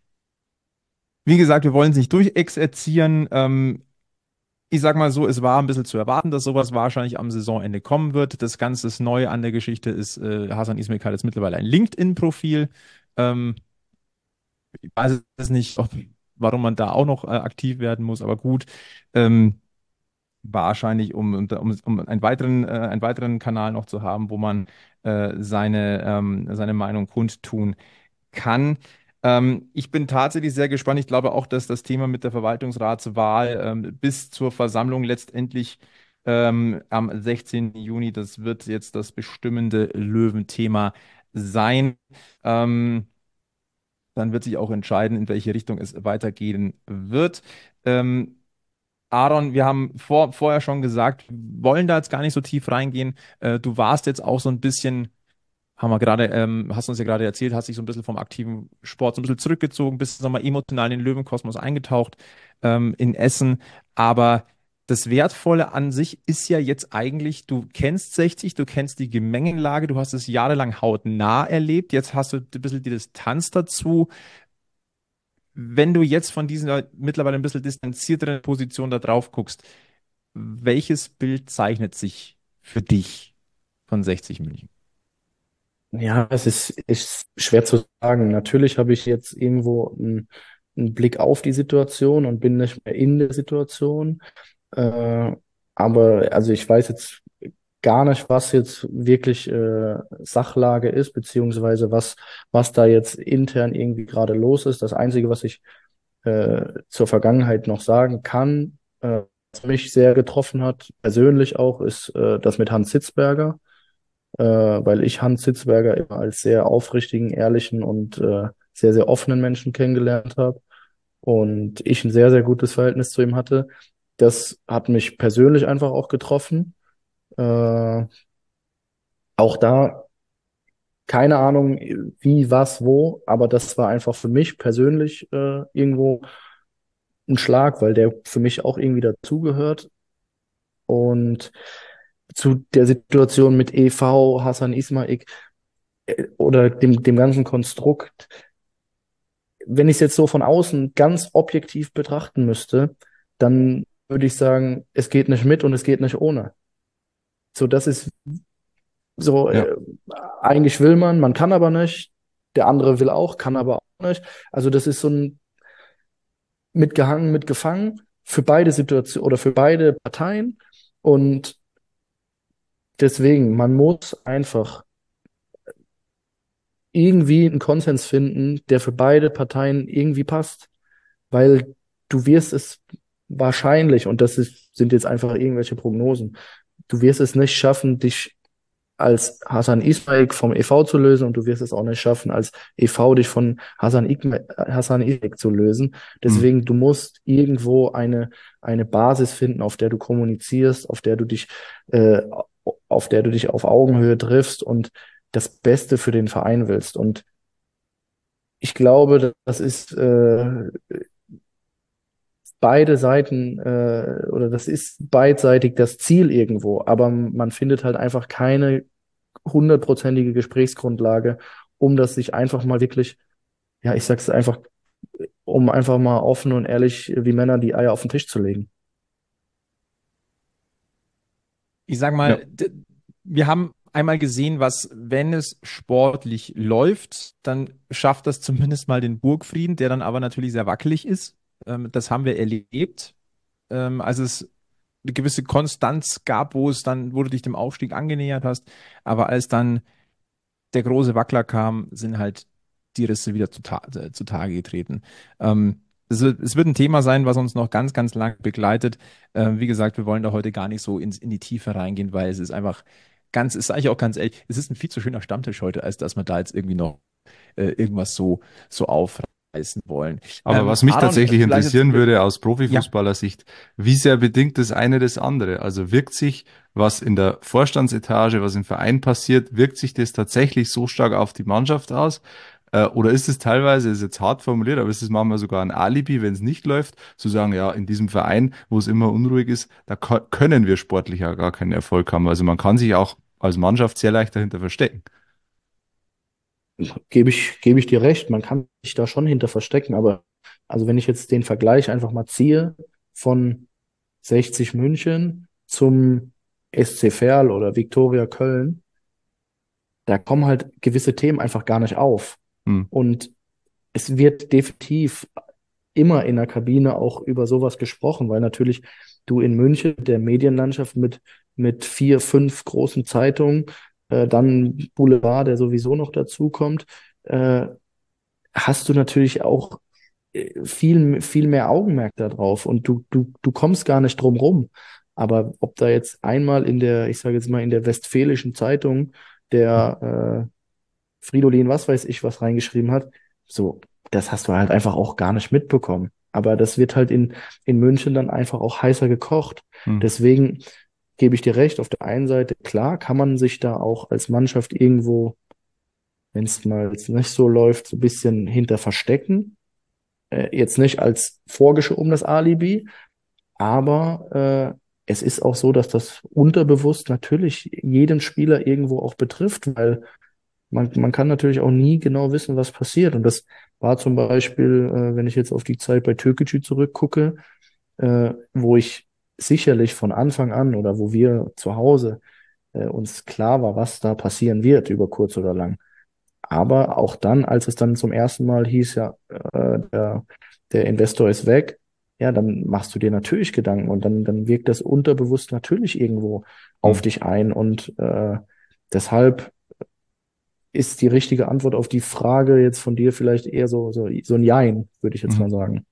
B: wie gesagt, wir wollen es nicht durchexerzieren. Ähm, Ich sag mal so, es war ein bisschen zu erwarten, dass sowas wahrscheinlich am Saisonende kommen wird. Das Ganze ist neu an der Geschichte ist, äh, Hasan Ismail hat jetzt mittlerweile ein LinkedIn-Profil. Ähm, ich weiß es nicht, ob, warum man da auch noch äh, aktiv werden muss, aber gut. Ähm, wahrscheinlich, um, um, um einen weiteren, äh, einen weiteren Kanal noch zu haben, wo man äh, seine, ähm, seine Meinung kundtun kann. Ähm, ich bin tatsächlich sehr gespannt. Ich glaube auch, dass das Thema mit der Verwaltungsratswahl ähm, bis zur Versammlung letztendlich ähm, am sechzehnten Juni, das wird jetzt das bestimmende Löwenthema sein. Ähm, dann wird sich auch entscheiden, in welche Richtung es weitergehen wird. Ähm, Aaron, wir haben vor, vorher schon gesagt, wir wollen da jetzt gar nicht so tief reingehen. Äh, du warst jetzt auch so ein bisschen haben wir gerade, ähm, hast uns ja gerade erzählt, hast dich so ein bisschen vom aktiven Sport so ein bisschen zurückgezogen, bist nochmal emotional in den Löwenkosmos eingetaucht, ähm, in Essen. Aber das Wertvolle an sich ist ja jetzt eigentlich, du kennst sechzig, du kennst die Gemengelage, du hast es jahrelang hautnah erlebt, jetzt hast du ein bisschen die Distanz dazu. Wenn du jetzt von dieser mittlerweile ein bisschen distanzierteren Position da drauf guckst, welches Bild zeichnet sich für dich von sechzig München?
C: Ja, es ist, ist schwer zu sagen. Natürlich habe ich jetzt irgendwo einen, einen Blick auf die Situation und bin nicht mehr in der Situation. Äh, aber also ich weiß jetzt gar nicht, was jetzt wirklich äh, Sachlage ist, beziehungsweise was, was da jetzt intern irgendwie gerade los ist. Das Einzige, was ich äh, zur Vergangenheit noch sagen kann, äh, was mich sehr getroffen hat, persönlich auch, ist äh, das mit Hans Sitzberger, äh, weil ich Hans Sitzberger immer als sehr aufrichtigen, ehrlichen und äh, sehr, sehr offenen Menschen kennengelernt habe und ich ein sehr, sehr gutes Verhältnis zu ihm hatte. Das hat mich persönlich einfach auch getroffen. Äh, auch da keine Ahnung, wie, was, wo, aber das war einfach für mich persönlich äh, irgendwo ein Schlag, weil der für mich auch irgendwie dazugehört. Und zu der Situation mit E V, Hasan Ismail äh, oder dem, dem ganzen Konstrukt, wenn ich es jetzt so von außen ganz objektiv betrachten müsste, dann würde ich sagen, es geht nicht mit und es geht nicht ohne. So, das ist so,
D: Ja.
C: äh, eigentlich will man, man kann aber nicht. Der andere will auch, kann aber auch nicht. Also das ist so ein mitgehangen, mitgefangen für beide Situationen oder für beide Parteien. Und deswegen, man muss einfach irgendwie einen Konsens finden, der für beide Parteien irgendwie passt. Weil du wirst es wahrscheinlich, und das ist, sind jetzt einfach irgendwelche Prognosen, du wirst es nicht schaffen, dich als Hasan Ismail vom E V zu lösen, und du wirst es auch nicht schaffen, als E V dich von Hasan Ismail, Hasan Ismail zu lösen.
D: Hm.
C: Deswegen, du musst irgendwo eine, eine Basis finden, auf der du kommunizierst, auf der du dich, äh, auf der du dich auf Augenhöhe triffst und das Beste für den Verein willst. Und ich glaube, das ist äh, beide Seiten äh, oder das ist beidseitig das Ziel irgendwo, aber man findet halt einfach keine hundertprozentige Gesprächsgrundlage, um das sich einfach mal wirklich, ja, ich sag's einfach, um einfach mal offen und ehrlich wie Männer die Eier auf den Tisch zu legen.
B: Ich sag
D: Ja.
B: mal, d- wir haben einmal gesehen, was, wenn es sportlich läuft, dann schafft das zumindest mal den Burgfrieden, der dann aber natürlich sehr wackelig ist. Ähm, das haben wir erlebt. Ähm, als es eine gewisse Konstanz gab, wo es dann, wo du dich dem Aufstieg angenähert hast. Aber als dann der große Wackler kam, sind halt die Risse wieder zuta äh, zutage getreten. Ähm, es wird, es wird ein Thema sein, was uns noch ganz, ganz lang begleitet. Ähm, wie gesagt, wir wollen da heute gar nicht so ins, in die Tiefe reingehen, weil es ist einfach ganz, ist eigentlich auch ganz ehrlich, es ist ein viel zu schöner Stammtisch heute, als dass wir da jetzt irgendwie noch äh, irgendwas so, so aufreißen wollen.
D: Aber
B: Ähm,
D: was mich
B: Aaron,
D: tatsächlich
B: vielleicht jetzt,
D: interessieren würde aus
B: ja,
D: Profifußballersicht, wie sehr bedingt das eine das andere? Also wirkt sich, was in der Vorstandsetage, was im Verein passiert, wirkt sich das tatsächlich so stark auf die Mannschaft aus? Äh, Oder ist es teilweise, ist jetzt hart formuliert, aber ist es manchmal sogar ein Alibi, wenn es nicht läuft, zu sagen, ja, in diesem Verein, wo es immer unruhig ist, da ko- können wir sportlich ja gar keinen Erfolg haben. Also man kann sich auch als Mannschaft sehr leicht dahinter verstecken.
C: Gebe ich, gebe ich dir recht, man kann sich da schon hinter verstecken, aber also wenn ich jetzt den Vergleich einfach mal ziehe von sechzig München zum S C Verl oder Viktoria Köln, da kommen halt gewisse Themen einfach gar nicht auf.
D: Hm.
C: Und es wird definitiv immer in der Kabine auch über sowas gesprochen, weil natürlich du in München der Medienlandschaft mit, mit vier, fünf großen Zeitungen, äh, dann Boulevard, der sowieso noch dazukommt, äh, hast du natürlich auch äh, viel, viel mehr Augenmerk darauf und du, du, du kommst gar nicht drum rum. Aber ob da jetzt einmal in der, ich sage jetzt mal, in der Westfälischen Zeitung der äh, Fridolin, was weiß ich, was reingeschrieben hat, so, das hast du halt einfach auch gar nicht mitbekommen. Aber das wird halt in, in München dann einfach auch heißer gekocht.
D: Hm.
C: Deswegen gebe ich dir recht, auf der einen Seite, klar, kann man sich da auch als Mannschaft irgendwo, wenn es mal jetzt nicht so läuft, so ein bisschen hinter verstecken. Äh, jetzt nicht als vorgeschobenes Alibi, aber äh, es ist auch so, dass das unterbewusst natürlich jeden Spieler irgendwo auch betrifft, weil man, man kann natürlich auch nie genau wissen, was passiert. Und das war zum Beispiel, äh, wenn ich jetzt auf die Zeit bei Türkgücü zurückgucke, äh, wo ich sicherlich von Anfang an oder wo wir zu Hause äh, uns klar war, was da passieren wird, über kurz oder lang. Aber auch dann, als es dann zum ersten Mal hieß, ja, äh, der, der Investor ist weg, ja, dann machst du dir natürlich Gedanken und dann, dann wirkt das unterbewusst natürlich irgendwo auf
D: Hm.
C: dich ein. Und äh, deshalb ist die richtige Antwort auf die Frage jetzt von dir vielleicht eher so, so, so ein Jein, würde ich jetzt mal
D: Mhm.
C: sagen.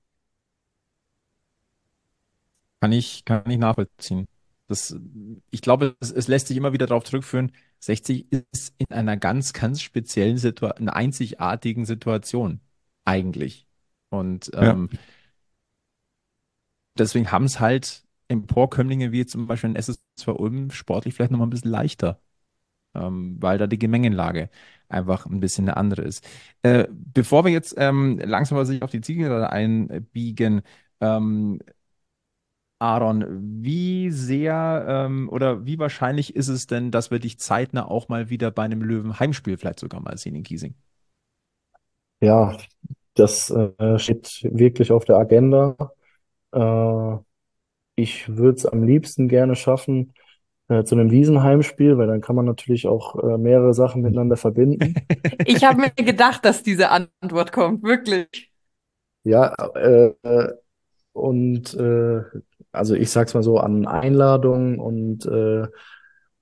B: kann ich, kann ich nachvollziehen. Das, ich glaube, es, es lässt sich immer wieder darauf zurückführen, sechzig ist in einer ganz, ganz speziellen Situation, einer einzigartigen Situation eigentlich. Und
D: Ja.
B: ähm, deswegen haben es halt Emporkömmlinge wie zum Beispiel ein S S V Ulm sportlich vielleicht nochmal ein bisschen leichter, ähm, weil da die Gemengenlage einfach ein bisschen eine andere ist. Äh, bevor wir jetzt ähm, langsam mal sich auf die Zielgerade einbiegen, ähm, Aaron, wie sehr ähm, oder wie wahrscheinlich ist es denn, dass wir dich zeitnah auch mal wieder bei einem Löwen-Heimspiel vielleicht sogar mal sehen in Giesing?
C: Ja, das äh, steht wirklich auf der Agenda. Äh, ich würde es am liebsten gerne schaffen äh, zu einem Wiesenheimspiel, weil dann kann man natürlich auch äh, mehrere Sachen miteinander verbinden.
E: Ich habe mir gedacht, dass diese Antwort kommt, wirklich.
C: Ja, äh, äh, und äh, also ich sag's mal so, an Einladungen und äh,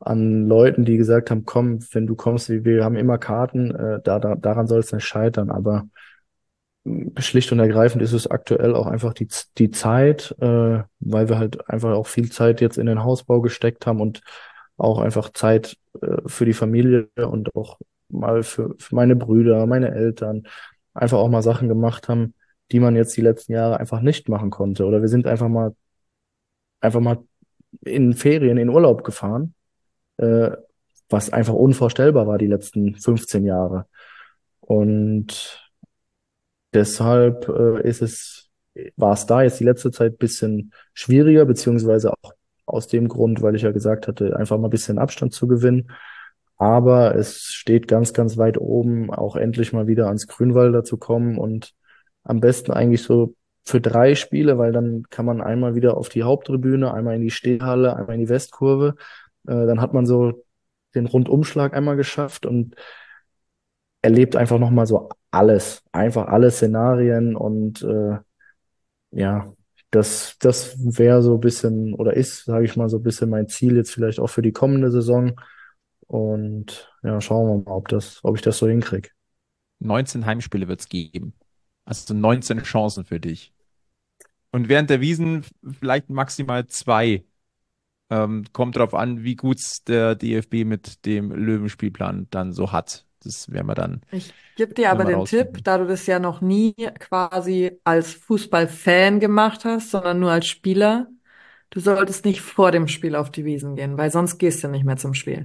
C: an Leuten, die gesagt haben, komm, wenn du kommst, wir wir haben immer Karten, äh, da, da, daran soll es nicht scheitern. Aber mh, schlicht und ergreifend ist es aktuell auch einfach die, Z- die Zeit, äh, weil wir halt einfach auch viel Zeit jetzt in den Hausbau gesteckt haben und auch einfach Zeit äh, für die Familie und auch mal für, für meine Brüder, meine Eltern, einfach auch mal Sachen gemacht haben, die man jetzt die letzten Jahre einfach nicht machen konnte. Oder wir sind einfach mal, einfach mal in Ferien, in Urlaub gefahren, äh, was einfach unvorstellbar war die letzten fünfzehn Jahre. Und deshalb äh, ist es, war es da jetzt die letzte Zeit ein bisschen schwieriger, beziehungsweise auch aus dem Grund, weil ich ja gesagt hatte, einfach mal ein bisschen Abstand zu gewinnen. Aber es steht ganz, ganz weit oben, auch endlich mal wieder ans Grünwalder zu kommen und am besten eigentlich so für drei Spiele, weil dann kann man einmal wieder auf die Haupttribüne, einmal in die Stehhalle, einmal in die Westkurve. Äh, dann hat man so den Rundumschlag einmal geschafft und erlebt einfach nochmal so alles, einfach alle Szenarien und äh, ja, das, das wäre so ein bisschen oder ist, sage ich mal, so ein bisschen mein Ziel jetzt vielleicht auch für die kommende Saison. Und ja, schauen wir mal, ob das, ob ich das so hinkriege.
B: neunzehn Heimspiele wird es geben. Also neunzehn Chancen für dich. Und während der Wiesn vielleicht maximal zwei. Ähm, kommt drauf an, wie gut der D F B mit dem Löwenspielplan dann so hat. Das werden wir dann,
E: Ich gebe dir
B: werden
E: aber
B: wir
E: den Tipp,
B: rausfinden.
E: da du das ja noch nie quasi als Fußballfan gemacht hast, sondern nur als Spieler, du solltest nicht vor dem Spiel auf die Wiesn gehen, weil sonst gehst du nicht mehr zum Spiel.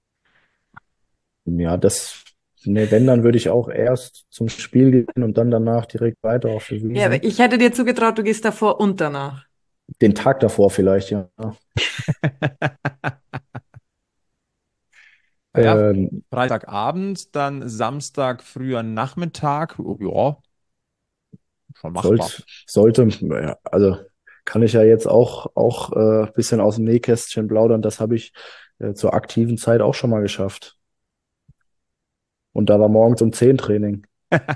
C: Ja, das, ne, wenn, dann würde ich auch erst zum Spiel gehen und dann danach direkt weiter auf die
E: Ja, aber
C: Wiesn.
E: ich hätte dir zugetraut, du gehst davor und danach.
C: Den Tag davor vielleicht, ja.
B: Ja,
C: Ähm,
B: Freitagabend, dann Samstag früher Nachmittag. Oh, ja, schon machbar.
C: sollte, sollte, ja, also kann ich ja jetzt auch, auch äh, bisschen aus dem Nähkästchen plaudern. Das habe ich äh, zur aktiven Zeit auch schon mal geschafft. Und da war morgens um zehn Training.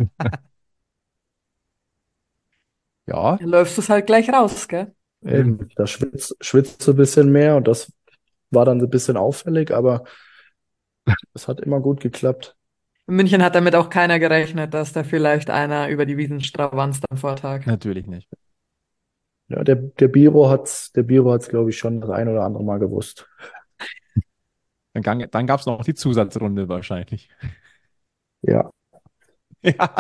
B: Ja,
E: Dann läufst du es halt gleich raus, gell?
C: Eben, da schwitzt, schwitzt so ein bisschen mehr und das war dann so ein bisschen auffällig, aber es hat immer gut geklappt.
E: In München hat damit auch keiner gerechnet, dass da vielleicht einer über die Wiesn stravanzt am Vortag.
B: natürlich nicht.
C: Ja, der, der Biro hat's, der Biro hat's, glaube ich, schon das ein oder andere Mal gewusst.
B: Dann, gang- dann gab es noch die Zusatzrunde wahrscheinlich.
C: Ja,
B: Ja,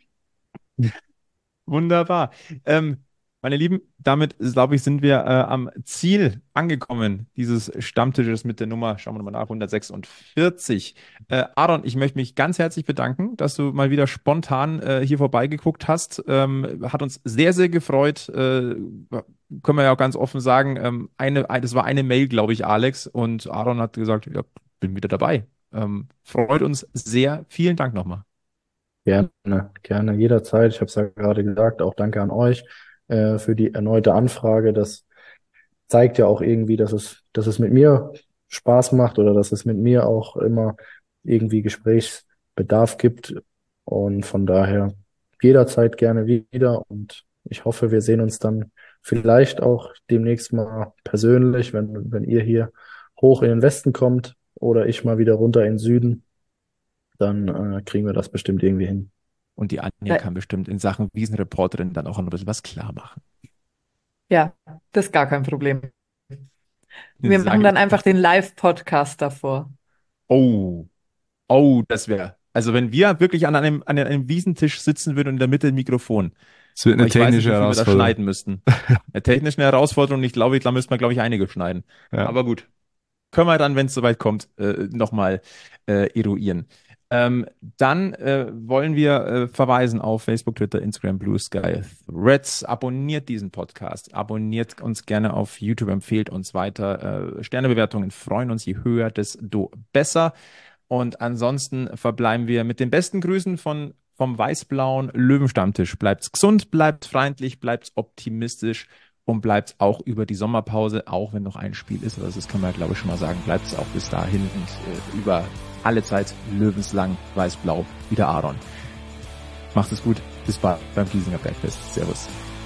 B: wunderbar. Ähm, meine Lieben, damit, glaube ich, sind wir äh, am Ziel angekommen dieses Stammtisches mit der Nummer, schauen wir nochmal nach, hundertsechsundvierzig. Äh, Aaron, ich möchte mich ganz herzlich bedanken, dass du mal wieder spontan äh, hier vorbeigeguckt hast. Ähm, hat uns sehr, sehr gefreut. Äh, können wir ja auch ganz offen sagen, ähm, eine, ein- das war eine Mail, glaube ich, Alex, und Aaron hat gesagt, ja, bin wieder dabei. Ähm, freut uns sehr. Vielen Dank nochmal.
C: gerne, gerne, jederzeit. Ich habe es ja gerade gesagt, auch danke an euch äh, für die erneute Anfrage. Das zeigt ja auch irgendwie, dass es, dass es mit mir Spaß macht oder dass es mit mir auch immer irgendwie Gesprächsbedarf gibt. Und von daher jederzeit gerne wieder. Und ich hoffe, wir sehen uns dann vielleicht auch demnächst mal persönlich, wenn, wenn ihr hier hoch in den Westen kommt oder ich mal wieder runter in den Süden, dann äh, kriegen wir das bestimmt irgendwie hin.
B: Und die Anja
E: Ja.
B: kann bestimmt in Sachen Wiesenreporterin dann auch ein bisschen was klar machen.
E: Ja, das ist gar kein Problem. Wir
B: Sag
E: machen
B: ich.
E: dann einfach den Live-Podcast davor.
B: Oh, oh, das wäre. Also wenn wir wirklich an einem, an einem Wiesentisch sitzen würden und in der Mitte ein Mikrofon.
D: Es wird
B: Aber
D: eine
B: ich weiß nicht,
D: technische
B: wie viel wir da
D: Herausforderung.
B: schneiden müssten. Eine technische Herausforderung, ich glaube, da müssten wir, glaube ich, einige schneiden.
D: Ja.
B: Aber gut. Können wir dann, wenn es soweit kommt, äh, nochmal äh, eruieren. Ähm, dann äh, wollen wir äh, verweisen auf Facebook, Twitter, Instagram, Blue Sky, Threads. Abonniert diesen Podcast. Abonniert uns gerne auf YouTube, empfehlt uns weiter. Äh, Sternebewertungen freuen uns. Je höher, desto besser. Und ansonsten verbleiben wir mit den besten Grüßen von, vom weiß-blauen Löwenstammtisch. Bleibt's gesund, bleibt freundlich, bleibt optimistisch und bleibt auch über die Sommerpause, auch wenn noch ein Spiel ist, also das kann man, glaube ich, schon mal sagen, bleibt es auch bis dahin und äh, über alle Zeit löwenslang weiß-blau wie der Aaron. Macht es gut, bis bald beim Giesinger Bergfest. Servus.